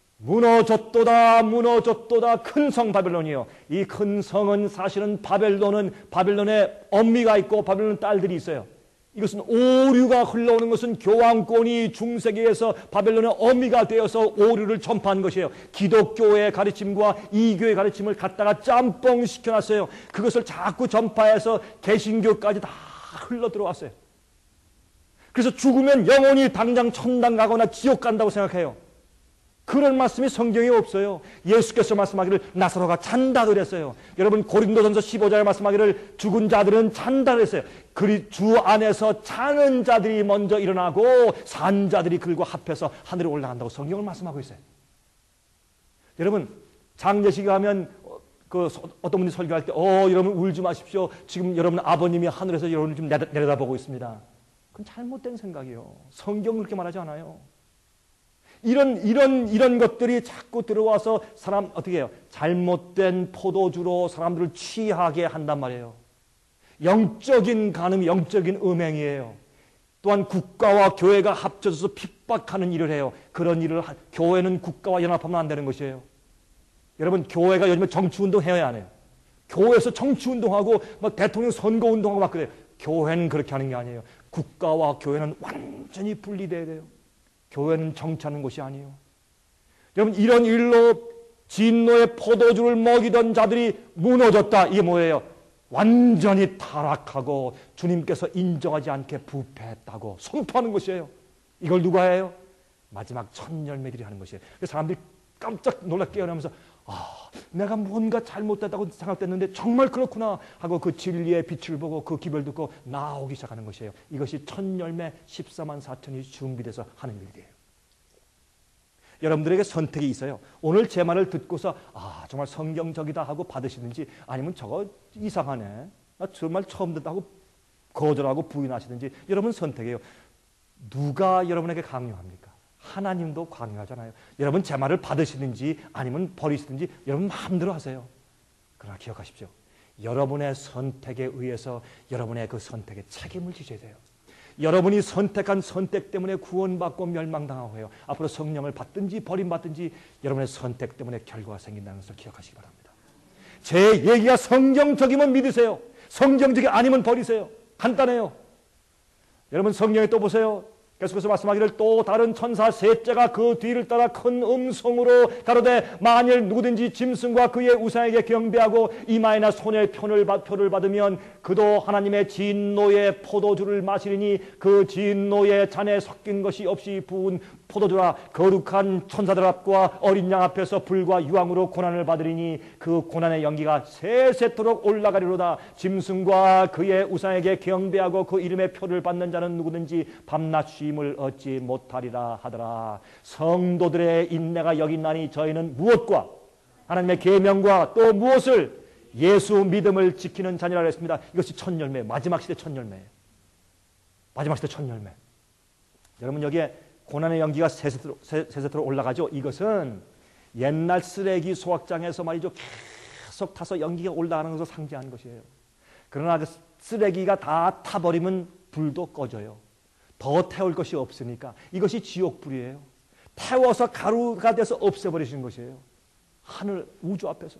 무너졌도다 무너졌도다 큰 성 바벨론이요. 이 큰 성은 사실은 바벨론의 엄미가 있고 바벨론 딸들이 있어요. 이것은 오류가 흘러오는 것은 교황권이 중세기에서 바벨론의 어미가 되어서 오류를 전파한 것이에요. 기독교의 가르침과 이교의 가르침을 갖다가 짬뽕 시켜놨어요. 그것을 자꾸 전파해서 개신교까지 다 흘러 들어왔어요. 그래서 죽으면 영원히 당장 천당 가거나 지옥 간다고 생각해요. 그런 말씀이 성경에 없어요. 예수께서 말씀하기를 나사로가 잔다 그랬어요. 여러분 고린도전서 15장에 말씀하기를 죽은 자들은 잔다 그랬어요. 주 안에서 자는 자들이 먼저 일어나고 산 자들이 그들과 합해서 하늘에 올라간다고 성경을 말씀하고 있어요. 여러분 장례식에 가면 어떤 분이 설교할 때 여러분 울지 마십시오. 지금 여러분 아버님이 하늘에서 여러분을 지금 내려다보고 있습니다. 그건 잘못된 생각이에요. 성경은 그렇게 말하지 않아요. 이런 것들이 자꾸 들어와서 사람 어떻게 해요? 잘못된 포도주로 사람들을 취하게 한단 말이에요. 영적인 간음, 영적인 음행이에요. 또한 국가와 교회가 합쳐져서 핍박하는 일을 해요. 그런 일을 교회는 국가와 연합하면 안 되는 것이에요. 여러분 교회가 요즘에 정치운동 해야 안 해요? 교회에서 정치운동하고 막 대통령 선거운동하고 막 그래요. 교회는 그렇게 하는 게 아니에요. 국가와 교회는 완전히 분리돼야 돼요. 교회는 정치하는 곳이 아니에요. 여러분 이런 일로 진노의 포도주를 먹이던 자들이 무너졌다. 이게 뭐예요? 완전히 타락하고 주님께서 인정하지 않게 부패했다고 선포하는 것이에요. 이걸 누가 해요? 마지막 첫 열매들이 하는 것이에요. 그래서 사람들이 깜짝 놀라 깨어나면서 내가 뭔가 잘못됐다고 생각됐는데 정말 그렇구나 하고 그 진리의 빛을 보고 그 기별을 듣고 나오기 시작하는 것이에요. 이것이 첫 열매 14만 4천이 준비돼서 하는 일이에요. 여러분들에게 선택이 있어요. 오늘 제 말을 듣고서 정말 성경적이다 하고 받으시든지 아니면 저거 이상하네. 나 정말 처음 듣다 하고 거절하고 부인하시든지 여러분 선택이에요. 누가 여러분에게 강요합니까? 하나님도 강요하잖아요. 여러분 제 말을 받으시든지 아니면 버리시든지 여러분 마음대로 하세요. 그러나 기억하십시오. 여러분의 선택에 의해서 여러분의 그 선택에 책임을 지셔야 돼요. 여러분이 선택한 선택 때문에 구원받고 멸망당하고 해요. 앞으로 성령을 받든지 버림받든지 여러분의 선택 때문에 결과가 생긴다는 것을 기억하시기 바랍니다. 제 얘기가 성경적이면 믿으세요. 성경적이 아니면 버리세요. 간단해요. 여러분 성경에 또 보세요. 계속해서 말씀하기를 또 다른 천사 셋째가 그 뒤를 따라 큰 음성으로 가로되 만일 누구든지 짐승과 그의 우상에게 경배하고 이마에나 손에 표를 받으면 그도 하나님의 진노의 포도주를 마시리니 그 진노의 잔에 섞인 것이 없이 부은 포도주라 거룩한 천사들 앞과 어린 양 앞에서 불과 유황으로 고난을 받으리니 그 고난의 연기가 세세토록 올라가리로다. 짐승과 그의 우상에게 경배하고 그 이름의 표를 받는 자는 누구든지 밤낮 쉼을 얻지 못하리라 하더라. 성도들의 인내가 여기 있나니 저희는 무엇과 하나님의 계명과 또 무엇을 예수 믿음을 지키는 자녀라 했습니다. 이것이 첫 열매, 마지막 시대 첫 열매예요. 마지막 시대 첫 열매. 여러분 여기에 고난의 연기가 세세토록 올라가죠. 이것은 옛날 쓰레기 소각장에서 말이죠. 계속 타서 연기가 올라가는 것을 상징하는 것이에요. 그러나 그 쓰레기가 다 타버리면 불도 꺼져요. 더 태울 것이 없으니까. 이것이 지옥불이에요. 태워서 가루가 돼서 없애버리시는 것이에요. 하늘 우주 앞에서.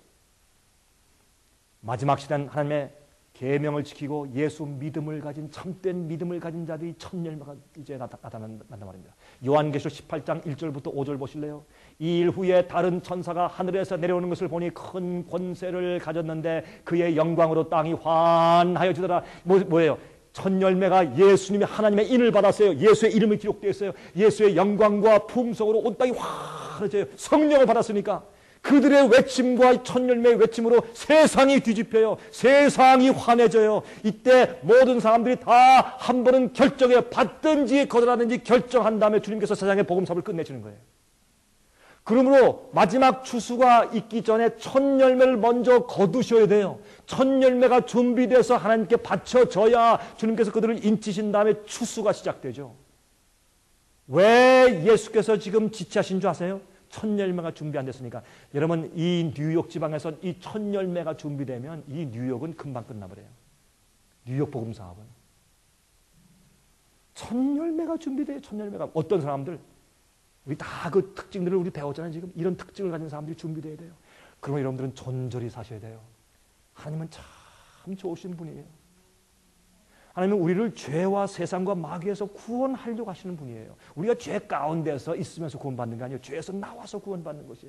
마지막 시대는 하나님의 계명을 지키고 예수 믿음을 가진 참된 믿음을 가진 자들이 첫 열매가 이제 나타난단 말입니다. 요한계시록 18장 1절부터 5절 보실래요? 이 일 후에 다른 천사가 하늘에서 내려오는 것을 보니 큰 권세를 가졌는데 그의 영광으로 땅이 환하여지더라. 뭐예요? 첫 열매가 예수님이 하나님의 인을 받았어요. 예수의 이름이 기록되어 있어요. 예수의 영광과 풍성으로 온 땅이 환해져요. 성령을 받았으니까. 그들의 외침과 첫 열매의 외침으로 세상이 뒤집혀요. 세상이 환해져요. 이때 모든 사람들이 다 한 번은 결정해 받든지 거절하든지 결정한 다음에 주님께서 세상의 복음사업을 끝내시는 거예요. 그러므로 마지막 추수가 있기 전에 첫 열매를 먼저 거두셔야 돼요. 첫 열매가 준비돼서 하나님께 바쳐져야 주님께서 그들을 인치신 다음에 추수가 시작되죠. 왜 예수께서 지금 지체하신 줄 아세요? 첫 열매가 준비 안 됐으니까. 여러분 이 뉴욕 지방에서 이 첫 열매가 준비되면 이 뉴욕은 금방 끝나버려요. 뉴욕 복음 사업은 첫 열매가 준비돼요. 첫 열매가. 어떤 사람들 우리 다 그 특징들을 우리 배웠잖아요. 지금 이런 특징을 가진 사람들이 준비돼야 돼요. 그러면 여러분들은 존절히 사셔야 돼요. 하나님은 참 좋으신 분이에요. 하나님은 우리를 죄와 세상과 마귀에서 구원하려고 하시는 분이에요. 우리가 죄 가운데서 있으면서 구원받는 게 아니에요. 죄에서 나와서 구원받는 것이에요.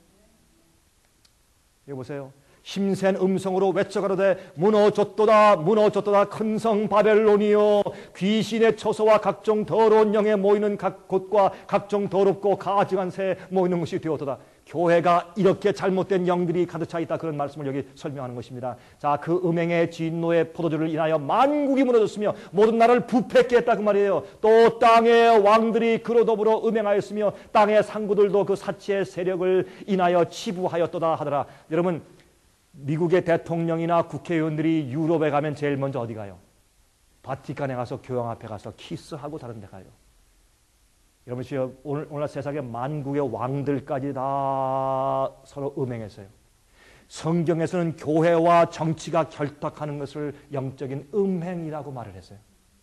여기 보세요. 힘센 음성으로 외쳐가로되 무너졌도다 무너졌도다 큰 성 바벨론이여 귀신의 처소와 각종 더러운 영에 모이는 각 곳과 각종 더럽고 가증한 새에 모이는 것이 되었도다. 교회가 이렇게 잘못된 영들이 가득 차 있다. 그런 말씀을 여기 설명하는 것입니다. 자, 그 음행의 진노의 포도주를 인하여 만국이 무너졌으며 모든 나라를 부패케 했다 그 말이에요. 또 땅의 왕들이 그로 더불어 음행하였으며 땅의 상구들도 그 사치의 세력을 인하여 치부하였도다 하더라. 여러분 미국의 대통령이나 국회의원들이 유럽에 가면 제일 먼저 어디 가요? 바티칸에 가서 교황 앞에 가서 키스하고 다른 데 가요. 여러분 지금 오늘 세상의 만국의 왕들까지 다 서로 음행했어요. 성경에서는 교회와 정치가 결탁하는 것을 영적인 음행이라고 말을 했어요.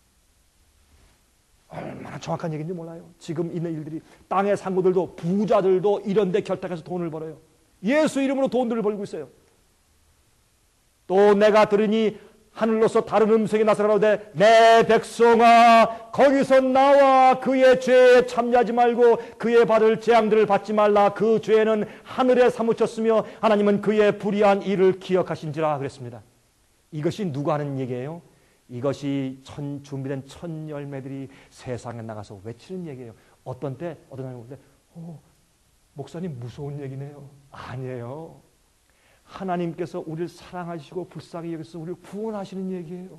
얼마나 정확한 얘기인지 몰라요. 지금 있는 일들이 땅의 상구들도 부자들도 이런 데 결탁해서 돈을 벌어요. 예수 이름으로 돈들을 벌고 있어요. 또 내가 들으니 하늘로서 다른 음성이 나서가로되 내 백성아 거기서 나와 그의 죄에 참여하지 말고 그의 받을 재앙들을 받지 말라. 그 죄는 하늘에 사무쳤으며 하나님은 그의 불의한 일을 기억하신지라 그랬습니다. 이것이 누가 하는 얘기예요? 이것이 준비된 첫 열매들이 세상에 나가서 외치는 얘기예요. 어떤 사람이 볼때 목사님 무서운 얘기네요. 아니에요. 하나님께서 우리를 사랑하시고 불쌍히 여기서 우리를 구원하시는 얘기예요.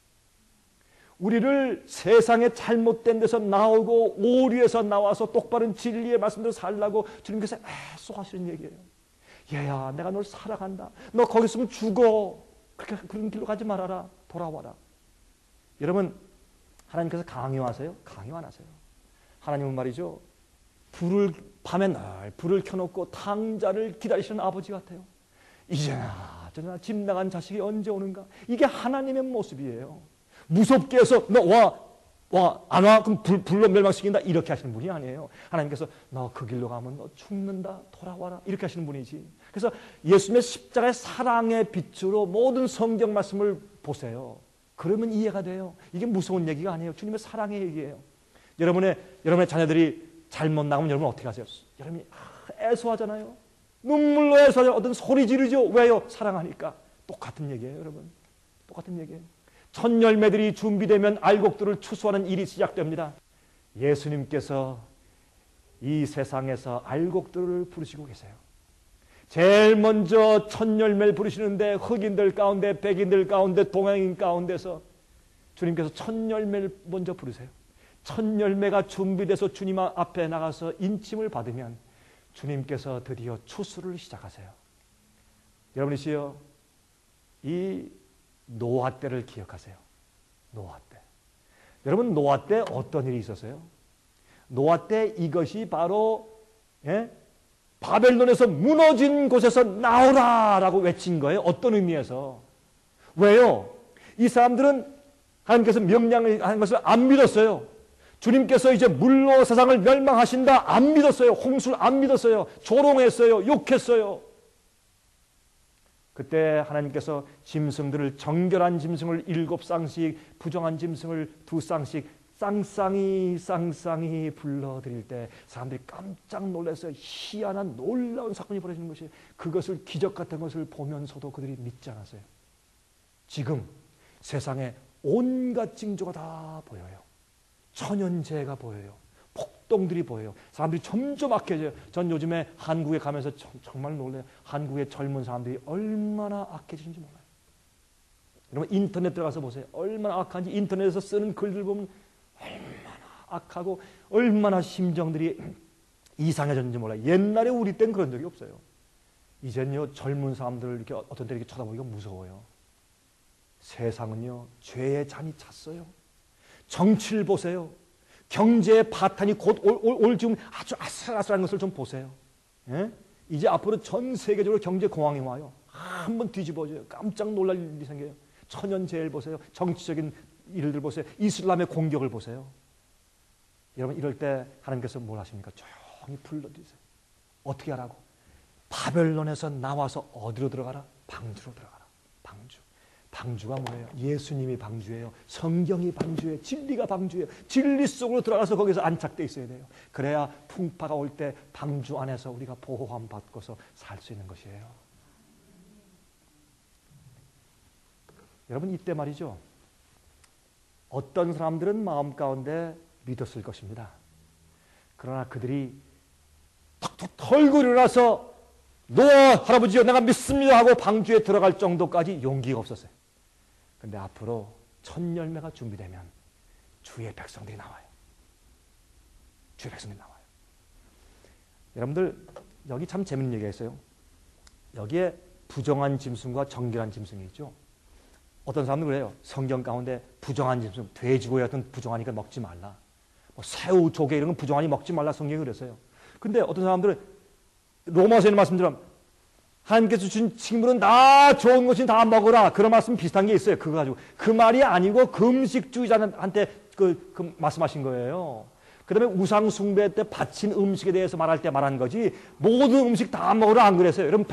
우리를 세상에 잘못된 데서 나오고 오류에서 나와서 똑바른 진리의 말씀대로 살라고 주님께서 애써하시는 얘기예요. 얘야 내가 널 사랑한다. 너 거기 있으면 죽어. 그런 길로 가지 말아라. 돌아와라. 여러분 하나님께서 강요하세요? 강요 안 하세요. 하나님은 말이죠. 밤에 날 불을 켜놓고 탕자를 기다리시는 아버지 같아요. 이제나 저나 집 나간 자식이 언제 오는가? 이게 하나님의 모습이에요. 무섭게 해서 너 안 와? 그럼 불로 멸망시킨다. 이렇게 하시는 분이 아니에요. 하나님께서 너 그 길로 가면 너 죽는다. 돌아와라. 이렇게 하시는 분이지. 그래서 예수님의 십자가의 사랑의 빛으로 모든 성경 말씀을 보세요. 그러면 이해가 돼요. 이게 무서운 얘기가 아니에요. 주님의 사랑의 얘기예요. 여러분의 자녀들이 잘못 나가면 여러분 어떻게 하세요? 여러분이 애소하잖아요. 눈물로 해서 어떤 소리 지르죠. 왜요? 사랑하니까. 똑같은 얘기예요, 여러분. 똑같은 얘기예요. 첫 열매들이 준비되면 알곡들을 추수하는 일이 시작됩니다. 예수님께서 이 세상에서 알곡들을 부르시고 계세요. 제일 먼저 첫 열매를 부르시는데 흑인들 가운데, 백인들 가운데, 동양인 가운데서 주님께서 첫 열매를 먼저 부르세요. 첫 열매가 준비돼서 주님 앞에 나가서 인침을 받으면 주님께서 드디어 추수를 시작하세요. 여러분이시여, 이 노아 때를 기억하세요. 노아 때. 여러분, 노아 때 어떤 일이 있었어요? 노아 때 이것이 바로 바벨론에서 무너진 곳에서 나오라라고 외친 거예요. 어떤 의미에서? 왜요? 이 사람들은 하나님께서 명령을 한 것을 안 믿었어요. 주님께서 이제 물로 세상을 멸망하신다 안 믿었어요. 홍수를 안 믿었어요. 조롱했어요. 욕했어요. 그때 하나님께서 짐승들을, 정결한 짐승을 7쌍씩, 부정한 짐승을 2쌍씩 쌍쌍이 불러드릴 때 사람들이 깜짝 놀라서 희한한 놀라운 사건이 벌어지는 것이, 그것을 기적 같은 것을 보면서도 그들이 믿지 않았어요. 지금 세상에 온갖 징조가 다 보여요. 천연재해가 보여요. 폭동들이 보여요. 사람들이 점점 악해져요. 전 요즘에 한국에 가면서 정말 놀라요. 한국의 젊은 사람들이 얼마나 악해지는지 몰라요. 여러분 인터넷 들어가서 보세요. 얼마나 악한지. 인터넷에서 쓰는 글들 보면 얼마나 악하고 얼마나 심정들이 이상해졌는지 몰라요. 옛날에 우리 땐 그런 적이 없어요. 이젠요 젊은 사람들을 이렇게 어떤 때 이렇게 쳐다보기가 무서워요. 세상은요 죄의 잔이 찼어요. 정치를 보세요. 경제의 파탄이 곧 올 지금 아주 아슬아슬한 것을 좀 보세요. 예? 이제 앞으로 전 세계적으로 경제 공황이 와요. 한번 뒤집어져요. 깜짝 놀랄 일이 생겨요. 천연재해를 보세요. 정치적인 일들 보세요. 이슬람의 공격을 보세요. 여러분 이럴 때 하나님께서 뭘 하십니까? 조용히 불러드리세요. 어떻게 하라고? 바벨론에서 나와서 어디로 들어가라? 방주로 들어가라. 방주. 방주가 뭐예요? 예수님이 방주예요. 성경이 방주예요. 진리가 방주예요. 진리 속으로 들어가서 거기서 안착돼 있어야 돼요. 그래야 풍파가 올 때 방주 안에서 우리가 보호함 받고서 살 수 있는 것이에요. 여러분 이때 말이죠. 어떤 사람들은 마음 가운데 믿었을 것입니다. 그러나 그들이 턱턱 털고 일어나서 노아 할아버지요 내가 믿습니다 하고 방주에 들어갈 정도까지 용기가 없었어요. 근데 앞으로 첫 열매가 준비되면 주의 백성들이 나와요. 주의 백성들이 나와요. 여러분들 여기 참 재밌는 얘기가 있어요. 여기에 부정한 짐승과 정결한 짐승이 있죠. 어떤 사람들은 그래요. 성경 가운데 부정한 짐승, 돼지고기 같은 부정하니까 먹지 말라. 뭐 새우, 조개 이런 건 부정하니 먹지 말라 성경이 그랬어요. 근데 어떤 사람들은 로마서에 있는 말씀처럼 하나님께서 주신 식물은 다 좋은 것이 다 먹으라. 그런 말씀 비슷한 게 있어요. 그거 가지고. 그 말이 아니고 금식주의자한테 그 말씀하신 거예요. 그 다음에 우상 숭배 때 바친 음식에 대해서 말할 때 말한 거지 모든 음식 다 먹으라 안 그랬어요. 여러분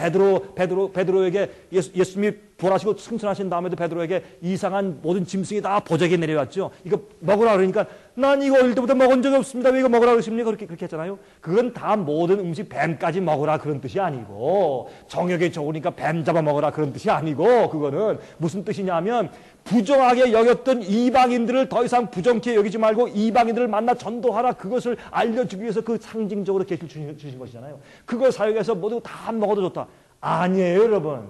베드로에게 예수님이 부활하시고 승천하신 다음에도 베드로에게 이상한 모든 짐승이 다 보자기에 내려왔죠. 이거 먹으라 그러니까 난 이거 어릴 때부터 먹은 적이 없습니다. 왜 이거 먹으라 그러십니까? 그렇게 했잖아요. 그건 다 모든 음식 뱀까지 먹으라 그런 뜻이 아니고 정욕에 좋으니까 뱀 잡아 먹으라 그런 뜻이 아니고 그거는 무슨 뜻이냐면 부정하게 여겼던 이방인들을 더 이상 부정케 여기지 말고 이방인들을 만나 전도하라 그것을 알려주기 위해서 그 상징적으로 계시를 주신 것이잖아요. 그걸 사용해서 모두 다 먹어도 좋다. 아니에요 여러분.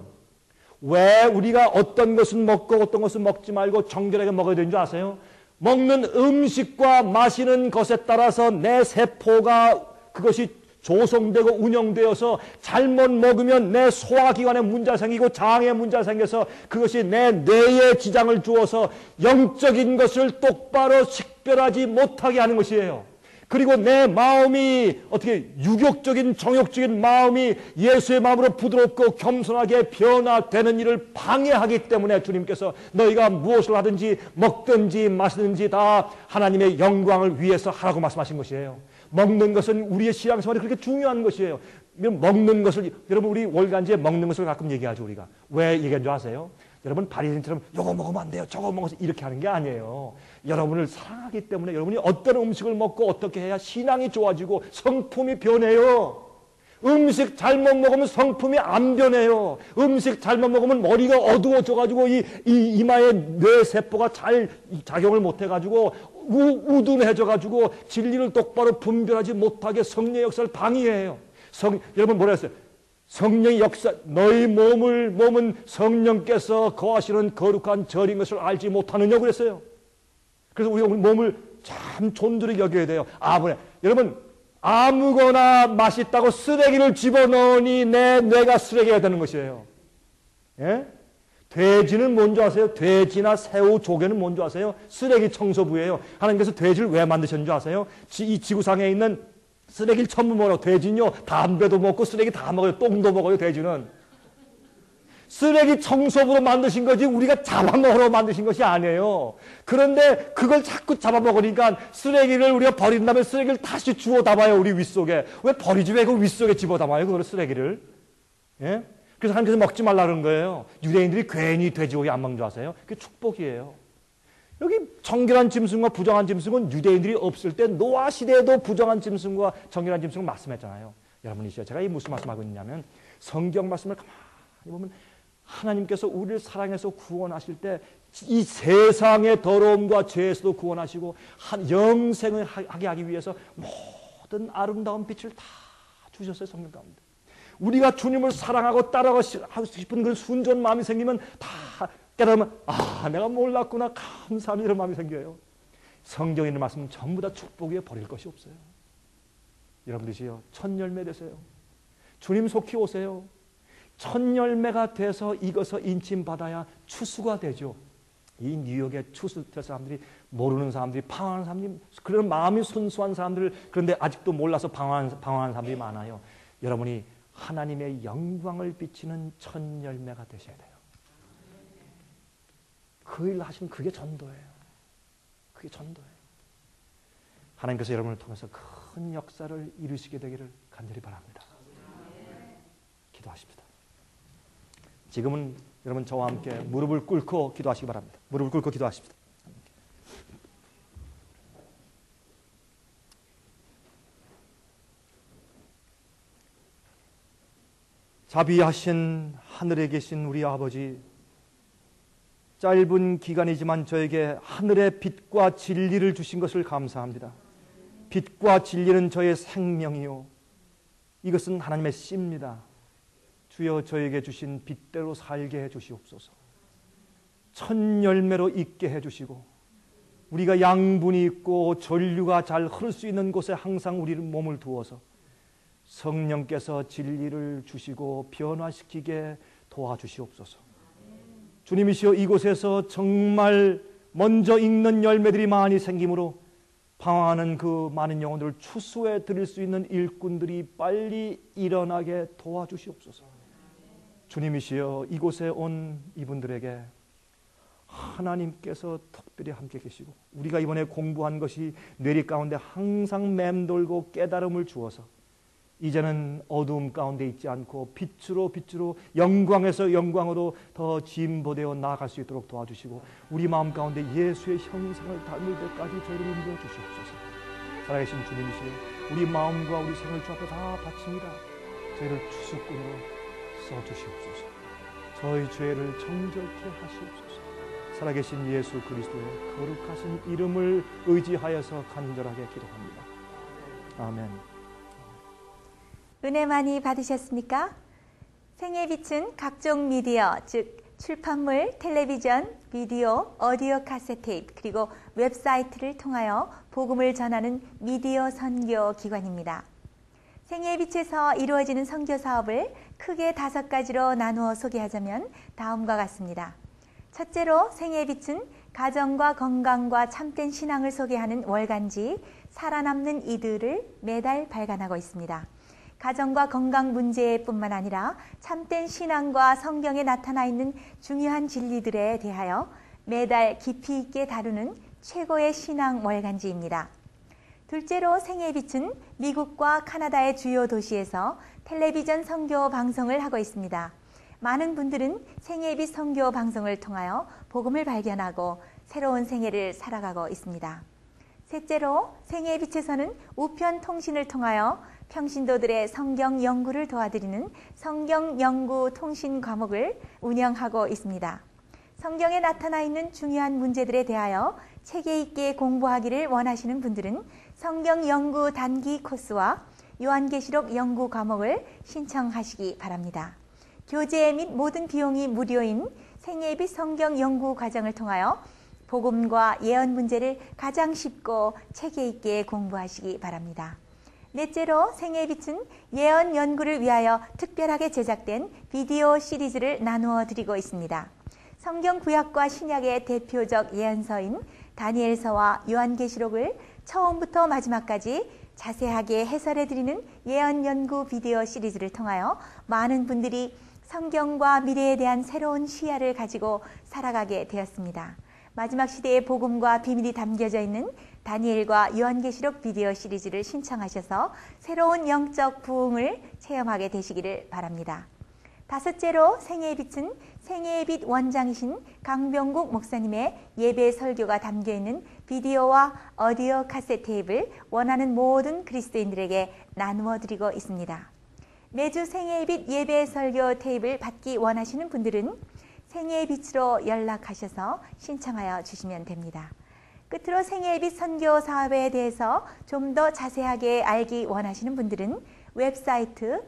왜 우리가 어떤 것은 먹고 어떤 것은 먹지 말고 정결하게 먹어야 되는 줄 아세요? 먹는 음식과 마시는 것에 따라서 내 세포가 그것이 조성되고 운영되어서 잘못 먹으면 내 소화기관에 문제가 생기고 장에 문제가 생겨서 그것이 내 뇌에 지장을 주어서 영적인 것을 똑바로 식별하지 못하게 하는 것이에요. 그리고 내 마음이 어떻게 유격적인 정욕적인 마음이 예수의 마음으로 부드럽고 겸손하게 변화되는 일을 방해하기 때문에 주님께서 너희가 무엇을 하든지 먹든지 마시든지 다 하나님의 영광을 위해서 하라고 말씀하신 것이에요. 먹는 것은 우리의 신앙생활이 그렇게 중요한 것이에요. 먹는 것을 여러분 우리 월간지에 먹는 것을 가끔 얘기하죠. 우리가 왜 얘기한 줄 아세요? 여러분 바리새인처럼 이거 먹으면 안 돼요. 저거 먹어서 이렇게 하는 게 아니에요. 여러분을 사랑하기 때문에 여러분이 어떤 음식을 먹고 어떻게 해야 신앙이 좋아지고 성품이 변해요. 음식 잘못 먹으면 성품이 안 변해요. 음식 잘못 먹으면 머리가 어두워져가지고 이 이마에 뇌세포가 잘 작용을 못해가지고 우둔해져가지고 진리를 똑바로 분별하지 못하게 성령의 역사를 방해해요. 여러분 뭐라 했어요? 성령의 역사, 너희 몸은 성령께서 거하시는 거룩한 절인 것을 알지 못하느냐고 그랬어요. 그래서 우리가 우리 몸을 참 존귀히 여겨야 돼요. 여러분 아무거나 맛있다고 쓰레기를 집어넣으니 내 뇌가 쓰레기가 되는 것이에요. 예? 돼지는 뭔지 아세요? 돼지나 새우, 조개는 뭔지 아세요? 쓰레기 청소부예요. 하나님께서 돼지를 왜 만드셨는지 아세요? 이 지구상에 있는 쓰레기를 전부 먹어요. 돼지는요, 담배도 먹고 쓰레기 다 먹어요. 똥도 먹어요, 돼지는. 쓰레기 청소부로 만드신 거지 우리가 잡아먹으러 만드신 것이 아니에요. 그런데 그걸 자꾸 잡아먹으니까 쓰레기를 우리가 버린 다음에 쓰레기를 다시 주워 담아요. 우리 윗속에. 왜 버리지 왜 그 윗속에 집어 담아요? 그걸 쓰레기를. 예? 그래서 하나님께서 먹지 말라는 거예요. 유대인들이 괜히 돼지고기 안 먹는 줄 아세요? 그게 축복이에요. 여기 정결한 짐승과 부정한 짐승은 유대인들이 없을 때 노아 시대에도 부정한 짐승과 정결한 짐승을 말씀했잖아요. 여러분이시죠. 제가 이 무슨 말씀하고 있냐면 성경 말씀을 가만히 보면 하나님께서 우리를 사랑해서 구원하실 때 이 세상의 더러움과 죄에서도 구원하시고 영생을 하게 하기 위해서 모든 아름다운 빛을 다 주셨어요. 성경 가운데. 우리가 주님을 사랑하고 따라가고 싶은 그 순전 마음이 생기면 다 깨달으면 내가 몰랐구나 감사합니다 이런 마음이 생겨요. 성경에 있는 말씀은 전부 다 축복 위에 버릴 것이 없어요. 여러분들이요 첫 열매 되세요. 주님 속히 오세요. 첫 열매가 돼서 익어서 인침받아야 추수가 되죠. 이 뉴욕의 추수될 사람들이 모르는 사람들이 방황하는 사람들이 그런 마음이 순수한 사람들 그런데 아직도 몰라서 방황하는 사람들이 많아요. 여러분이 하나님의 영광을 비치는 첫 열매가 되셔야 돼요. 그 일을 하시면 그게 전도예요. 그게 전도예요. 하나님께서 여러분을 통해서 큰 역사를 이루시게 되기를 간절히 바랍니다. 기도하십시다. 지금은 여러분 저와 함께 무릎을 꿇고 기도하시기 바랍니다. 무릎을 꿇고 기도하십시다. 자비하신 하늘에 계신 우리 아버지, 짧은 기간이지만 저에게 하늘의 빛과 진리를 주신 것을 감사합니다. 빛과 진리는 저의 생명이요 이것은 하나님의 씨입니다. 주여 저에게 주신 빛대로 살게 해주시옵소서. 첫 열매로 있게 해주시고 우리가 양분이 있고 전류가 잘 흐를 수 있는 곳에 항상 우리 몸을 두어서 성령께서 진리를 주시고 변화시키게 도와주시옵소서. 주님이시여 이곳에서 정말 먼저 익는 열매들이 많이 생기므로 방황하는 그 많은 영혼들을 추수해 드릴 수 있는 일꾼들이 빨리 일어나게 도와주시옵소서. 주님이시여 이곳에 온 이분들에게 하나님께서 특별히 함께 계시고 우리가 이번에 공부한 것이 뇌리 가운데 항상 맴돌고 깨달음을 주어서 이제는 어두움 가운데 있지 않고 빛으로 영광에서 영광으로 더 진보되어 나아갈 수 있도록 도와주시고 우리 마음 가운데 예수의 형상을 닮을 때까지 저희를 인도해 주시옵소서. 살아계신 주님이시여 우리 마음과 우리 생을 주 앞에 다 바칩니다. 저희를 추수꾼으로 써주시옵소서. 저희 죄를 정결케 하시옵소서. 살아계신 예수 그리스도의 거룩하신 이름을 의지하여서 간절하게 기도합니다. 아멘. 은혜 많이 받으셨습니까? 생의 빛은 각종 미디어, 즉 출판물, 텔레비전, 비디오, 오디오 카세트 테이프, 그리고 웹사이트를 통하여 복음을 전하는 미디어 선교 기관입니다. 생의 빛에서 이루어지는 선교 사업을 크게 5가지로 나누어 소개하자면 다음과 같습니다. 첫째로 생의 빛은 가정과 건강과 참된 신앙을 소개하는 월간지 살아남는 이들을 매달 발간하고 있습니다. 가정과 건강 문제뿐만 아니라 참된 신앙과 성경에 나타나 있는 중요한 진리들에 대하여 매달 깊이 있게 다루는 최고의 신앙 월간지입니다. 둘째로 생의 빛은 미국과 카나다의 주요 도시에서 텔레비전 선교 방송을 하고 있습니다. 많은 분들은 생의 빛 선교 방송을 통하여 복음을 발견하고 새로운 생애를 살아가고 있습니다. 셋째로 생의 빛에서는 우편 통신을 통하여 평신도들의 성경 연구를 도와드리는 성경 연구 통신 과목을 운영하고 있습니다. 성경에 나타나 있는 중요한 문제들에 대하여 체계 있게 공부하기를 원하시는 분들은 성경 연구 단기 코스와 요한계시록 연구 과목을 신청하시기 바랍니다. 교재 및 모든 비용이 무료인 생애빛 성경 연구 과정을 통하여 복음과 예언 문제를 가장 쉽고 체계 있게 공부하시기 바랍니다. 넷째로 생애빛은 예언 연구를 위하여 특별하게 제작된 비디오 시리즈를 나누어 드리고 있습니다. 성경 구약과 신약의 대표적 예언서인 다니엘서와 요한계시록을 처음부터 마지막까지 자세하게 해설해 드리는 예언 연구 비디오 시리즈를 통하여 많은 분들이 성경과 미래에 대한 새로운 시야를 가지고 살아가게 되었습니다. 마지막 시대의 복음과 비밀이 담겨져 있는 다니엘과 요한계시록 비디오 시리즈를 신청하셔서 새로운 영적 부흥을 체험하게 되시기를 바랍니다. 다섯째로 생애의 빛은 생애의 빛 원장이신 강병국 목사님의 예배 설교가 담겨있는 비디오와 오디오 카세트 테이프를 원하는 모든 그리스도인들에게 나누어 드리고 있습니다. 매주 생애의 빛 예배 설교 테이프를 받기 원하시는 분들은 생애의 빛으로 연락하셔서 신청하여 주시면 됩니다. 끝으로 생애의 빛 선교 사업에 대해서 좀 더 자세하게 알기 원하시는 분들은 웹사이트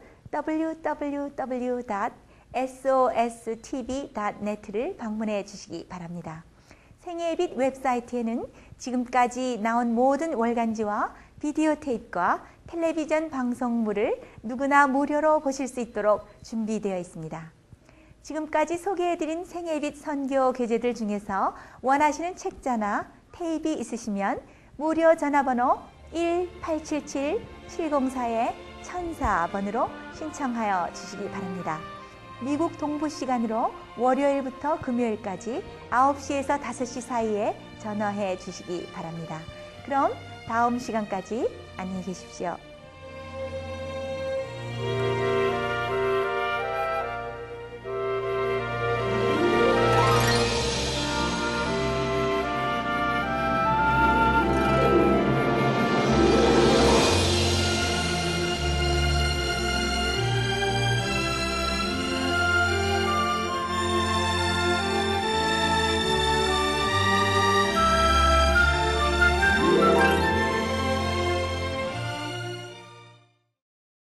www.sostv.net를 방문해 주시기 바랍니다. 생애의 빛 웹사이트에는 지금까지 나온 모든 월간지와 비디오 테이프와 텔레비전 방송물을 누구나 무료로 보실 수 있도록 준비되어 있습니다. 지금까지 소개해드린 생애의 빛 선교 교재들 중에서 원하시는 책자나 테이프 있으시면 무료 전화번호 1-877-704-1004번으로 신청하여 주시기 바랍니다. 미국 동부 시간으로 월요일부터 금요일까지 9시에서 5시 사이에 전화해 주시기 바랍니다. 그럼 다음 시간까지 안녕히 계십시오.